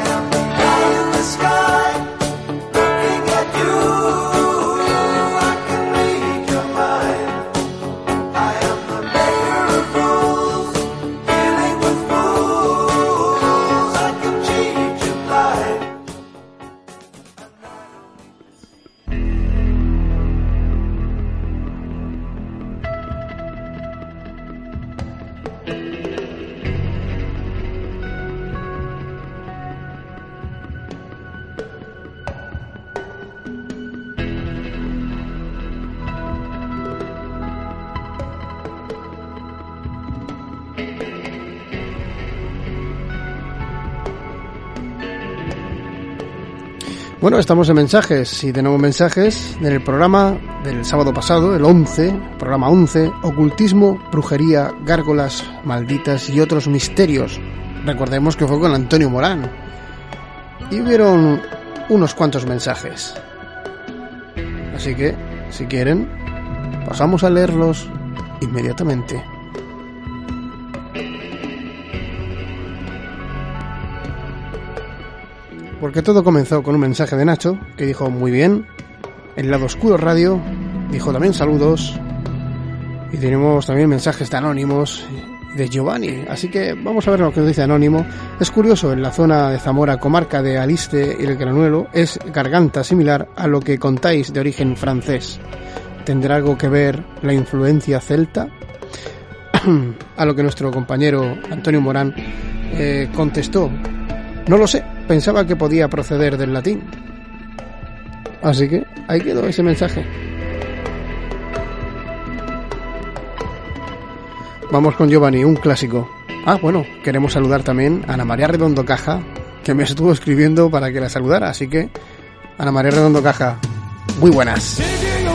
Bueno, estamos en mensajes y tenemos mensajes en el programa del sábado pasado, el once, programa once, ocultismo, brujería, gárgolas malditas y otros misterios. Recordemos que fue con Antonio Morán. Y hubieron unos cuantos mensajes. Así que, si quieren, pasamos a leerlos inmediatamente. Porque todo comenzó con un mensaje de Nacho, que dijo muy bien, el lado oscuro radio, dijo también saludos, y tenemos también mensajes de anónimos de Giovanni, así que vamos a ver lo que nos dice Anónimo. Es curioso, en la zona de Zamora, comarca de Aliste y el Granuelo, es garganta similar a lo que contáis de origen francés. ¿Tendrá algo que ver la influencia celta? A lo que nuestro compañero Antonio Morán eh, contestó, no lo sé, pensaba que podía proceder del latín. Así que ahí quedó ese mensaje. Vamos con Giovanni, un clásico. Ah, bueno, queremos saludar también a Ana María Redondo Caja, que me estuvo escribiendo para que la saludara. Así que, Ana María Redondo Caja, muy buenas.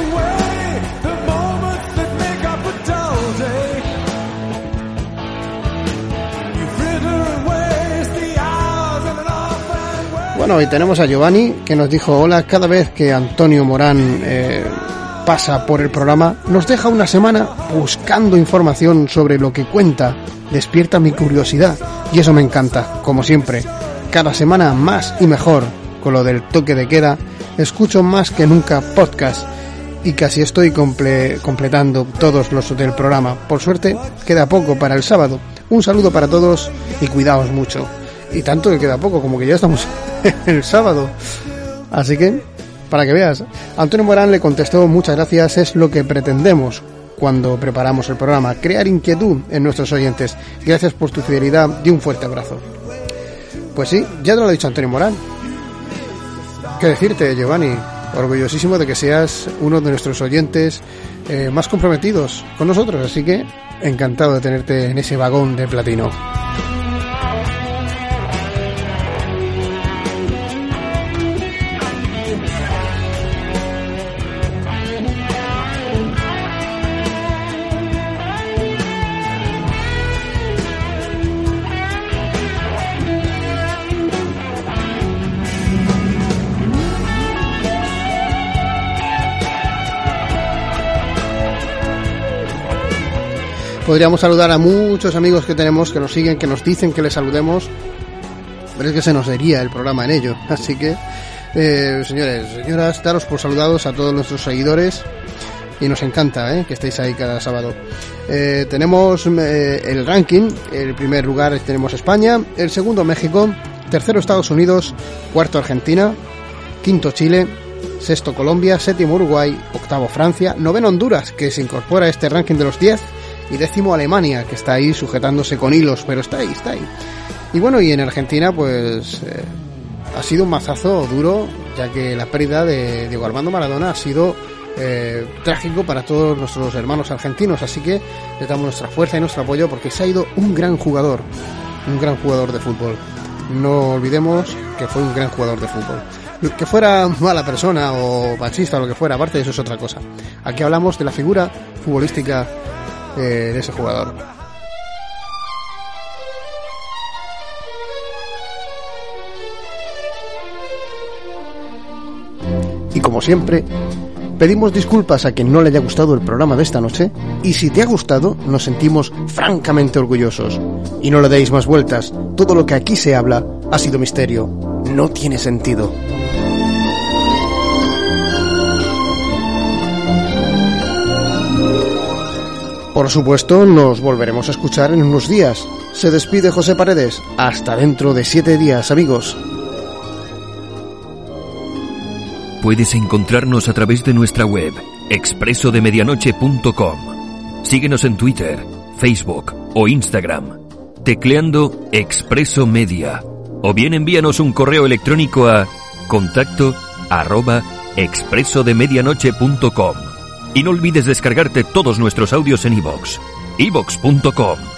Bueno, y tenemos a Giovanni, que nos dijo, hola, cada vez que Antonio Morán eh, pasa por el programa, nos deja una semana buscando información sobre lo que cuenta, despierta mi curiosidad, y eso me encanta, como siempre, cada semana más y mejor, con lo del toque de queda, escucho más que nunca podcast y casi estoy comple- completando todos los del programa. Por suerte, queda poco para el sábado. Un saludo para todos y cuidaos mucho. Y tanto que queda poco, como que ya estamos el sábado. Así que, para que veas, Antonio Morán le contestó: muchas gracias, es lo que pretendemos cuando preparamos el programa, crear inquietud en nuestros oyentes. Gracias por tu fidelidad y un fuerte abrazo. Pues sí, ya te lo ha dicho Antonio Morán. ¿Qué decirte, Giovanni? Orgullosísimo de que seas uno de nuestros oyentes eh, más comprometidos con nosotros, así que encantado de tenerte en ese vagón de platino. Podríamos saludar a muchos amigos que tenemos, que nos siguen, que nos dicen que les saludemos, pero es que se nos iría el programa en ello. Así que, eh, señores, señoras, daros por saludados a todos nuestros seguidores, y nos encanta eh, que estéis ahí cada sábado. Eh, tenemos eh, el ranking. El primer lugar tenemos España, el segundo México, tercero Estados Unidos, cuarto Argentina, quinto Chile, sexto Colombia, séptimo Uruguay, octavo Francia, noveno Honduras, que se incorpora a este ranking de los diez, y décimo Alemania, que está ahí sujetándose con hilos, pero está ahí, está ahí. Y bueno, y en Argentina pues eh, ha sido un mazazo duro, ya que la pérdida de Diego Armando Maradona ha sido eh, trágico para todos nuestros hermanos argentinos, así que les damos nuestra fuerza y nuestro apoyo, porque se ha ido un gran jugador, un gran jugador de fútbol. No olvidemos que fue un gran jugador de fútbol. Que fuera mala persona o machista o lo que fuera, aparte de eso es otra cosa. Aquí hablamos de la figura futbolística Eh, de ese jugador. Y como siempre, pedimos disculpas a quien no le haya gustado el programa de esta noche, y si te ha gustado, nos sentimos francamente orgullosos. Y no le deis más vueltas, todo lo que aquí se habla ha sido misterio, no tiene sentido. Por supuesto, nos volveremos a escuchar en unos días. Se despide José Paredes. Hasta dentro de siete días, amigos. Puedes encontrarnos a través de nuestra web, expreso de medianoche punto com. Síguenos en Twitter, Facebook o Instagram, tecleando Expreso Media. O bien envíanos un correo electrónico a contacto arroba expreso de medianoche punto com. Y no olvides descargarte todos nuestros audios en iVoox, iVoox punto com.